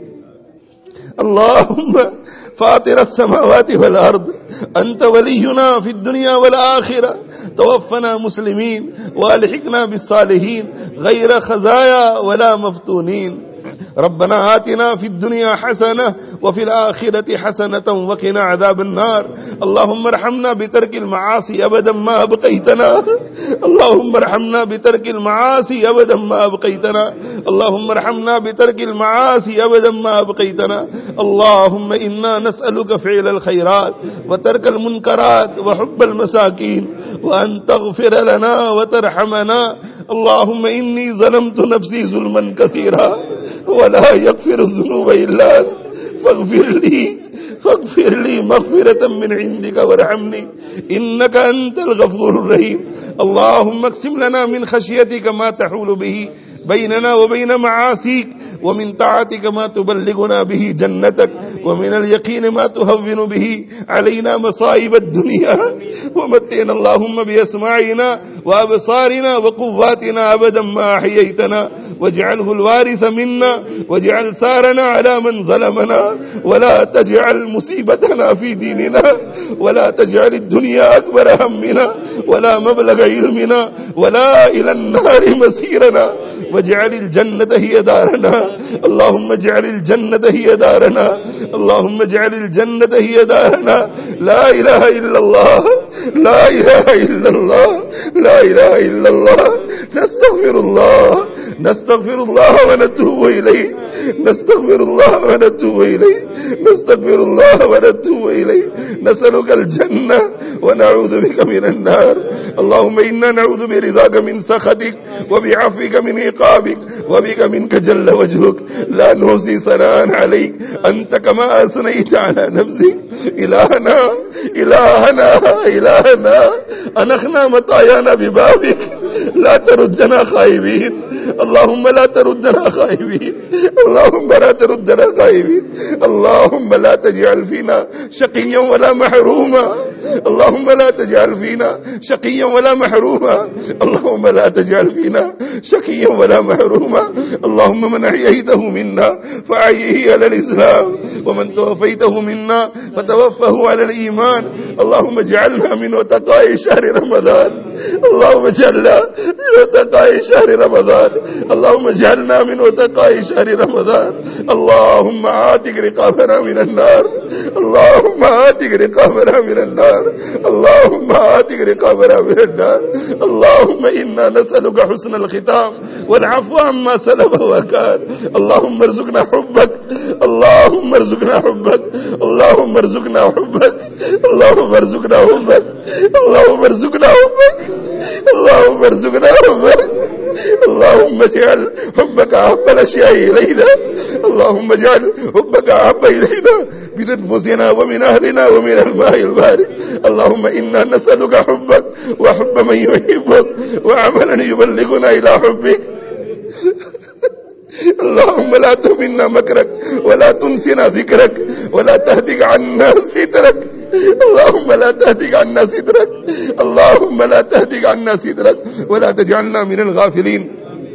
अल्लाहुम्मा फ़ातिरस समावाति वल अर्द अंत वलियुना फ़िद दुनिया वल आखिरह तवफ़्फ़ना मुस्लिमीन व अलहिक़ना बिस्सालिहीन गैर ख़ज़ाया वला मफ़्तूनीन रब्बना आतिना फ़िद दुनिया हसनह व फ़िल आखिरति हसनतन व क़िना अज़ाबन नार अल्लाहुम्मा अर्हमना बितर्किल मआसी अबदन मा अबक़ैतना अल्लाहुम्मा अर्हमना बितर्किल मआसी अबदन मा अबक़ैतना अल्लाहुम्मा अर्हमना बितर्किल मआसी अबदन मा अबक़ैतना अल्लाहुम्मा इन्ना नस्अलुका फ़िअलल ख़ैरात व तर्कल मुनकरात व हुब्बल मसाकीन व अन तग़फ़िर लना व तरहमना अल्लाहुम्मा इन्नी ज़लमतु नफ़्सी ज़ुल्मन कसीरा वला यग़फ़िरुज़ ज़ुनूब इल्ला अंत फ़ग़फ़िर ली मग़फ़िरतम मिन इंदिका वरहमनी इन्नका अंतल गफ़ूरुर रहीम अल्लाहुम्मा अक़सिम लना मिन ख़शियतिका मा तहूलु बिही बैनना व बैन मआसीक व मिन ताअतिका मा तुबल्लिगुना बिही जन्नतक व मिनल यक़ीन मा तुहव्विनु बिही अलैना मसाइबद दुनिया व मत्तिना अल्लाहुम्मा बिअस्माइना व अबसारिना व क़ुव्वातिना अबदन मा अहयैतना वजअलहु अलवारिस मिन्ना वजअल सारना अला मन ज़लमना वला तजअल मुसीबतना फ़ी दीनिना वला तजअल दुनिया अकबर हम्मिना वला मबलग इल्मिना वला इलन नारि मसीरना वजअलिल जन्नत हिय दारना अल्लाहुम्मा जअलिल जन्नत हिय दारना अल्लाहुम्मा जअलिल जन्नत हिय दारना ला इलाहा इल्लल्लाह ला इलाहा इल्लल्लाह ला इलाहा इल्लल्लाह नस्तग़फिरुल्लाह व नतूबु इलैह नस्तग़फिरुल्लाह व नतूबु इलैह नस्तग़फिरुल्लाह व नतूबु इलैह नसअलुकल जन्नह व नऊज़ु बिका मिनन नार अल्लाहुम्मा इन्ना नऊज़ु बिरिज़ाका मिन सख़तिक व बिअफ़्विका मिन इक़ाबिक व बिका मिनका जल्ल वजहुक ला नुहसी सनाअन अलैक अंत कमा असनैता अला नफ़्सिक इलाहना अनखना मतायाना बिबाबिक لا تردنا خائبين اللهم لا تردنا خائبين اللهم لا تردنا خائبين اللهم لا تجعل فينا شقيا ولا محروما اللهم لا تجعل فينا شقيا ولا محروما اللهم لا تجعل فينا شقيا ولا محروما اللهم من أحييته منا فأحيه على الإسلام ومن توفيته منا فتوفه على الإيمان اللهم اجعلنا من وتقاء شهر رمضان اللهم اجعلنا من وتقاء شهر رمضان اللهم اجعلنا من وتقاء شهر رمضان اللهم عاتق رقابنا من النار اللهم عاتق رقابنا من النار اللهم عاتق رقابنا من النار اللهم إنا نسألك حسن الختام والعفو عما سلف وكان اللهم ارزقنا حبك اللهم ارزقنا حبك اللهم ارزقنا حبك اللهم ارزقنا حبك اللهم ارزقنا حبك اللهم ارزقنا حبك اللهم اجعل حبك أحب الأشياء إلينا اللهم اجعل حبك أحب إلينا من أنفسنا ومن أهلنا ومن الماء البارد اللهم إنا نسألك حبك وحب من يحبك وعملا يبلغنا إلى حبك اللهم لا تهمنا مكرك ولا تنسنا ذكرك ولا تهدك عنا سترك اللهم لا تهدك عنا سترك اللهم لا تهدك عنا سترك ولا تجعلنا من الغافلين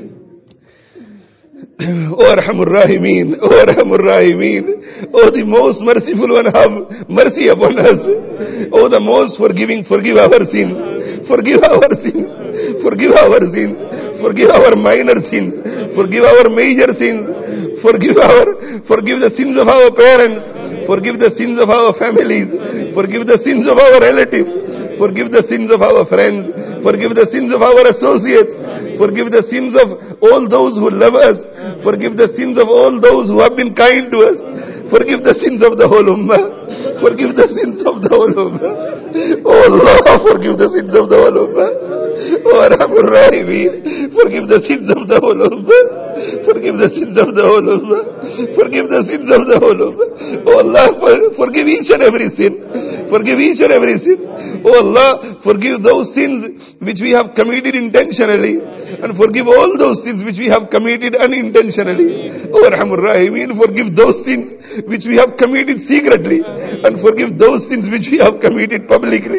O Arhamur Rahimin, O Arhamur Rahimin, O the most merciful one, have mercy upon us. O the most forgiving, forgive our sins. Forgive our sins. Forgive our sins. Forgive our minor sins. Forgive our major sins. Forgive the sins of our parents. Forgive the sins of our families. Forgive the sins of our relatives. Forgive the sins of our friends. Forgive the sins of our associates. Forgive the sins of all those who love us. Forgive the sins of all those who have been kind to us. Forgive the sins of the whole ummah. Forgive the sins of the whole ummah. Oh Allah, forgive the sins of the whole ummah. Oh Arhamur Rahimin, forgive the sins of the whole ummah. Forgive the sins of the whole ummah. Forgive the sins of the whole ummah. Oh Allah, forgive each and every sin. Forgive each and every sin. Oh Allah, forgive those sins which we have committed intentionally, and forgive all those sins which we have committed unintentionally. Oh Arhamur Rahimin, forgive those sins which we have committed secretly, and forgive those sins which we have committed publicly.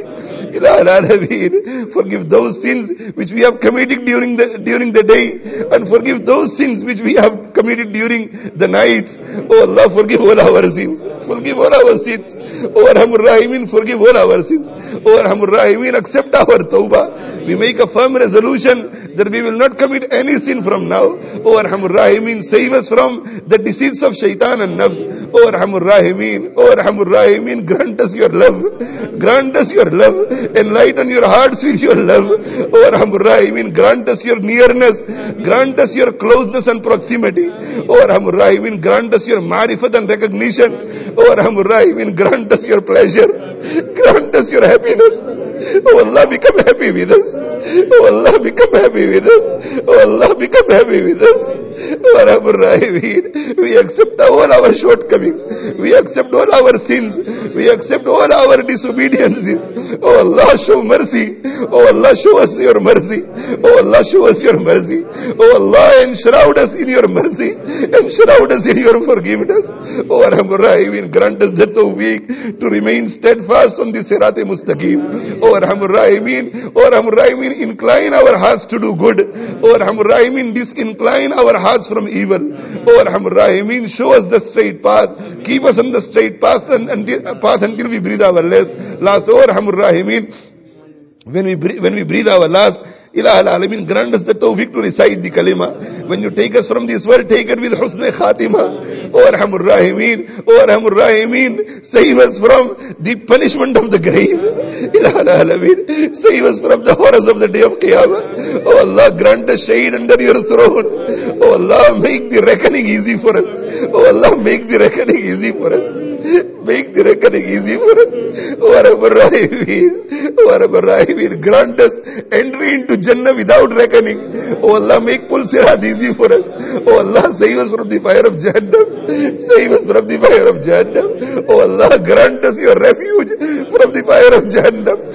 Forgive those sins which we have committed during the day, and forgive those sins which we have committed during the nights. Oh Allah, forgive all our sins. Forgive all our sins. Oh Arhamur Rahimin, forgive all our sins. Oh Arhamur Rahimin, accept our tawbah. We make a firm resolution that we will not commit any sin from now. Oh Arhamur Rahimin, save us from the deceits of shaitan and nafs. Oh Arhamur Rahimin, oh Arhamur Rahimin, grant us your love. Grant us your love. Enlighten your hearts with your love. Oh Arhamur Rahimin, grant us your nearness. Grant us your closeness and proximity. Oh Arhamur Rahimin, grant us your marifat and recognition. Oh Arhamur Rahimin, grant us your pleasure. Grant us your happiness. Oh Allah, become happy with us. Oh Allah, become happy with us. Oh Allah, become happy with us. Oh Arhamur Rahimin, we accept all our shortcomings. We accept all our sins. We accept all our disobediences. Oh Allah, show mercy. Oh Allah, show us your mercy. Oh Allah, show us your mercy. Oh Allah, enshroud us in your mercy. Enshroud us in your forgiveness. Oh Arhamur Rahimin, grant us the tawfiq to remain steadfast on the Sirat-e Mustaqim. Oh Arhamur Rahimin, oh Arhamur Rahimin, incline our hearts to do good. Oh Arhamur Rahimin, disincline our hearts from evil. Oh Arhamur Rahimin, show us the straight path. Keep us on the straight path until we breathe our last. Oh Arhamur Rahimin, when we breathe our last, Ilah al-Alamin, grant us the tawfiq to recite the kalima. When you take us from this world, take it with husn khatima. Oh Arhamur Rahimin, oh Arhamur Rahimin, save us from the punishment of the grave. Ilah al-Alamin, save us from the horrors of the day of Qiyamah. Oh Allah, grant us shade under your throne. Oh Allah, make the reckoning easy for us. Oh Allah, make the reckoning easy for us. Make the reckoning easy for us. Oh Arhamur Rahimin, oh Arhamur Rahimin, grant us entry into Jannah without reckoning. Oh Allah, make Pul Sirat easy for us. Oh Allah, save us from the fire of Jahannam. Save us from the fire of Jahannam. Oh Allah, grant us your refuge from the fire of Jahannam.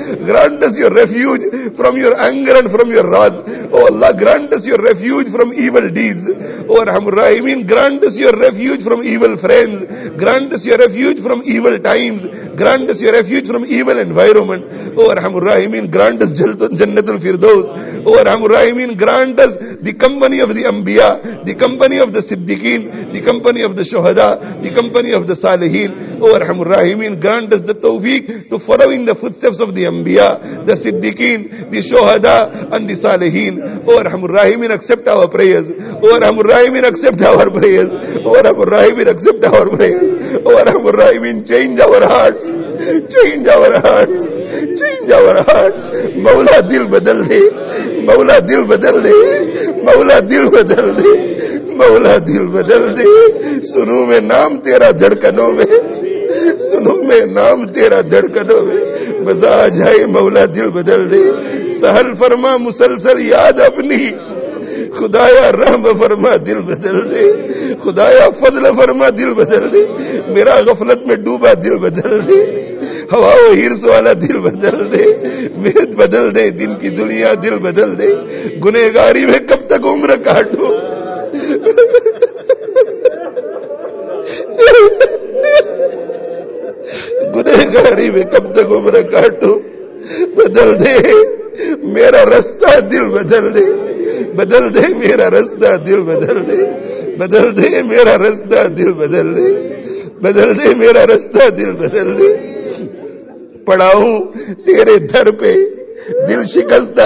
grant us your refuge from your anger and from your wrath. Oh Allah, grant us your refuge from evil deeds. Oh Arhamur Rahimin, grant us your refuge from evil friends. Grant us your refuge from evil times. Grant us your refuge from evil environment. Oh Arhamur Rahimin, grant us Jannatul Firdaus. Oh Arhamur Rahimin, grant us the company of the Anbiya, the company of the Siddiqeen, the company of the Shuhada, the company of the Salihin. Oh Arhamur Rahimin, grant us the tawfiq to following the footsteps of the Anbiya, the Siddiqeen, the Shuhada and the Salihin. Oh Arhamur Rahimin, accept our prayers. Oh Arhamur Rahimin, accept our prayers. Oh Arhamur Rahimin, accept our prayers. Oh Arhamur Rahimin, change our hearts. Change our hearts. Change our hearts. Mawla dil badal de. Mawla dil badal de. Mawla dil badal de. मौला दिल बदल दे सुनूं मैं नाम तेरा धड़कनों में सुनूं मैं नाम तेरा धड़कनों में मजा आ जाए मौला दिल बदल दे सहल फरमा मुसलसल याद अपनी खुदाया रहम फरमा दिल बदल दे खुदाया फजल फरमा दिल बदल दे मेरा गफलत में डूबा दिल बदल दे हवा व हिर्स वाला दिल बदल दे मेहनत बदल दे दिन की दुनिया दिल बदल दे गुनहगारी में कब तक उम्र काटूं गुनहगारी में कब तक उम्र काटूं बदल दे मेरा रास्ता दिल बदल दे मेरा रास्ता दिल बदल दे मेरा रास्ता दिल बदल दे मेरा रास्ता दिल बदल दे पड़ा हूं तेरे दर पे दिल शिकस्ता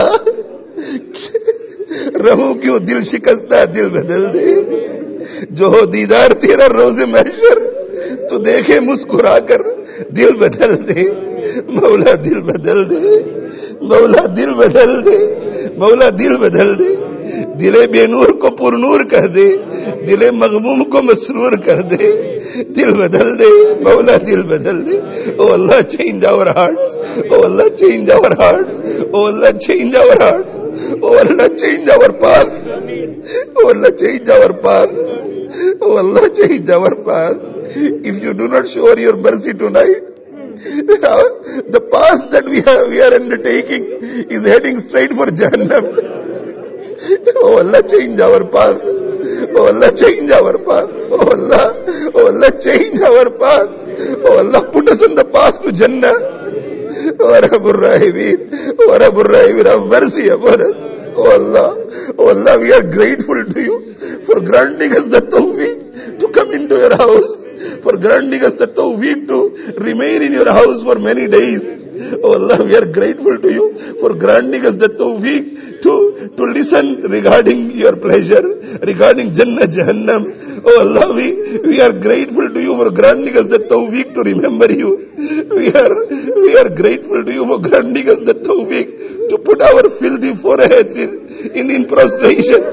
रहूं क्यों दिल शिकस्ता दिल बदल दे जो हो दीदार तेरा रोज़े महशर तू देखे मुस्कुरा कर दिल बदल दे मौला दिल बदल दे मौला दिल बदल दे मौला दिल बदल दे दिले बेनूर को पुरनूर कर दे दिले मगमूम को मसरूर कर दे दिल बदल दे मौला दिल बदल दे O Allah change our hearts O Allah change our hearts O Allah change our hearts O Allah change our path O Allah change our path O Allah change our path if you do not show your mercy tonight the path that we are undertaking is heading straight for Jahannam. Oh Allah, change our path. Oh Allah, change our path. Oh Allah, change our path. Oh Allah, put us on the path to Jannah. Oh Rabbul Rahimin, oh Rabbul Rahimin, have mercy upon us. Oh Allah, we are grateful to you for granting us the tawfiq to come into your house, for granting us the tawfiq to remain in your house for many days. Oh Allah, we are grateful to you for granting us the tawfiq to listen regarding your pleasure, regarding Jannah, Jahannam. Oh Allah, we are grateful to you for granting us the tawfiq to remember you. We are grateful to you for granting us the tawfiq to put our filthy foreheads in prostration.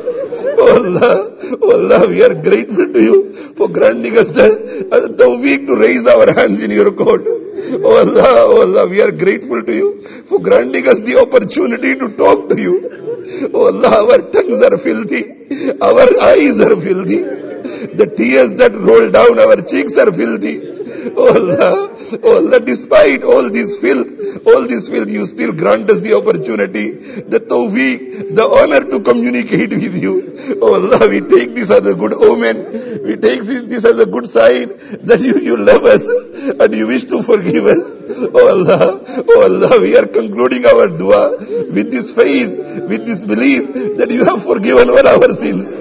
Oh Allah, we are grateful to you for granting us the tawfiq to raise our hands in your court. Oh Allah, we are grateful to you for granting us the opportunity to talk to you. Oh Allah, our tongues are filthy, our eyes are filthy, the tears that roll down our cheeks are filthy. Oh Allah, despite all this filth, you still grant us the opportunity, the tawfiq, the honor to communicate with you. Oh Allah, we take this as a good omen. We take this as a good sign that you love us and you wish to forgive us. Oh Allah, we are concluding our dua with this faith, with this belief that you have forgiven all our sins.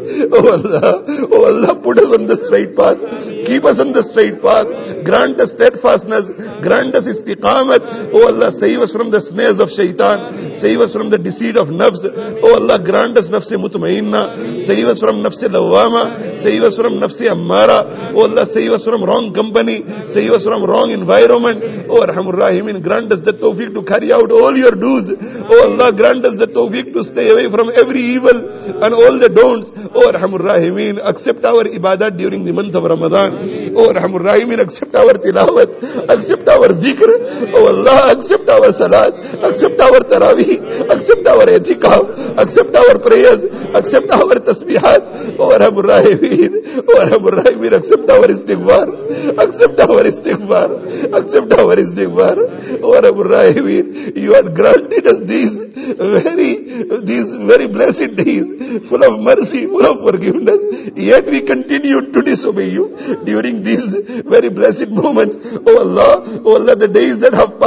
Oh Allah, put us on the straight path. Keep us on the straight path. Grant us steadfastness. Grant us istiqamat. Oh Allah, save us from the snares of shaitan. Save us from the deceit of nafs. Oh Allah, grant us nafs mutmainna. Save us from nafs lawama. Save us from nafs ammara. Oh Allah, save us from wrong company. Save us from wrong environment. Oh Arhamur Rahimin, grant us the tawfiq to carry out all your do's. Oh Allah, grant us the tawfiq to stay away from every evil and all the don'ts. Oh Arhamur Rahimin, accept our ibadat during the month of Ramadan. Oh Arhamur Rahimin, accept our tilawat, accept our dhikr. Oh Allah, accept our salat, accept our tarawih, accept our itikaf, accept our prayers, accept our tasbihat. Oh Arhamur Rahimin, oh Arhamur Rahimin, accept our istighfar, accept our istighfar, accept our istighfar. Oh Arhamur Rahimin, you had granted us these very blessed days, full of mercy, full of forgiveness, yet we continue to disobey you during these very blessed moments. Oh Allah, the days that have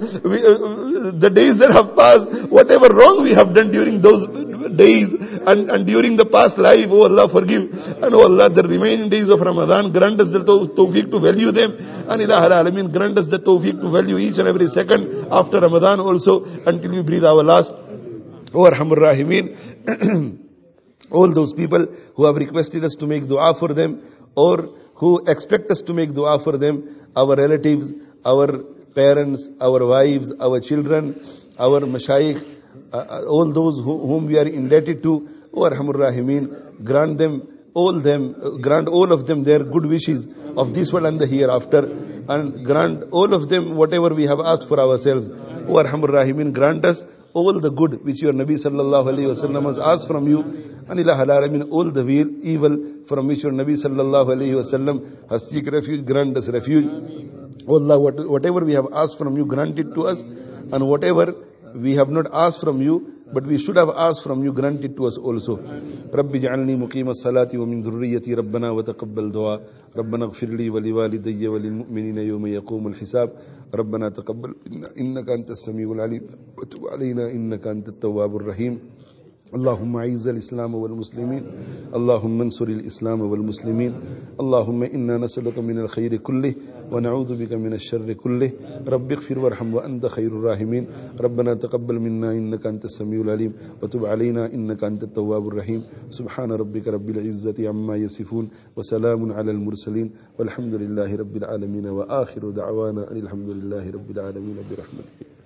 passed, whatever wrong we have done during those days and during the past life, oh Allah, forgive. And oh Allah, the remaining days of Ramadan, grant us the tawfiq to value them. And Ilahul Alameen, grant us the tawfiq to value each and every second after Ramadan also, until we breathe our last. Oh Arhamur Rahimin, all those people who have requested us to make dua for them, or who expect us to make dua for them, our relatives, our parents, our wives, our children, our mashayikh, all those whom we are indebted to, O Arhamur Rahimin, grant all of them their good wishes of this world and the hereafter, and grant all of them whatever we have asked for ourselves. O Arhamur Rahimin, grant us all the good which your Nabi sallallahu alayhi wa sallam has asked from you, and Ilahul Alameen, all the evil from which your Nabi sallallahu alayhi wa sallam has seek refuge, grant us refuge. O Allah, whatever we have asked from you, grant it to us, and whatever we have not asked from you, but we should have asked from you, grant it to us also. Rabbi ja'alni muqima salati wa min dhurriyyati rabbana wa taqabbal dua. Rabbana ighfir li wa liwalidayya wa lil mu'minina yawma yaqumul hisab. Rabbana taqabbal minna innaka antas samiul alim wa tub alayna innaka antat tawwabur rahim. اللهم اعز الإسلام والمسلمين اللهم انصر الإسلام والمسلمين اللهم إنا نسألك من الخير كله ونعوذ بك من الشر كله رب اغفر وارحم وأنت خير الراحمين ربنا تقبل منا إنك أنت السميع العليم وتب علينا إنك أنت التواب الرحيم سبحان ربك رب العزة عما يصفون وسلام على المرسلين والحمد لله رب العالمين وآخر دعوانا أن الحمد لله رب العالمين برحمته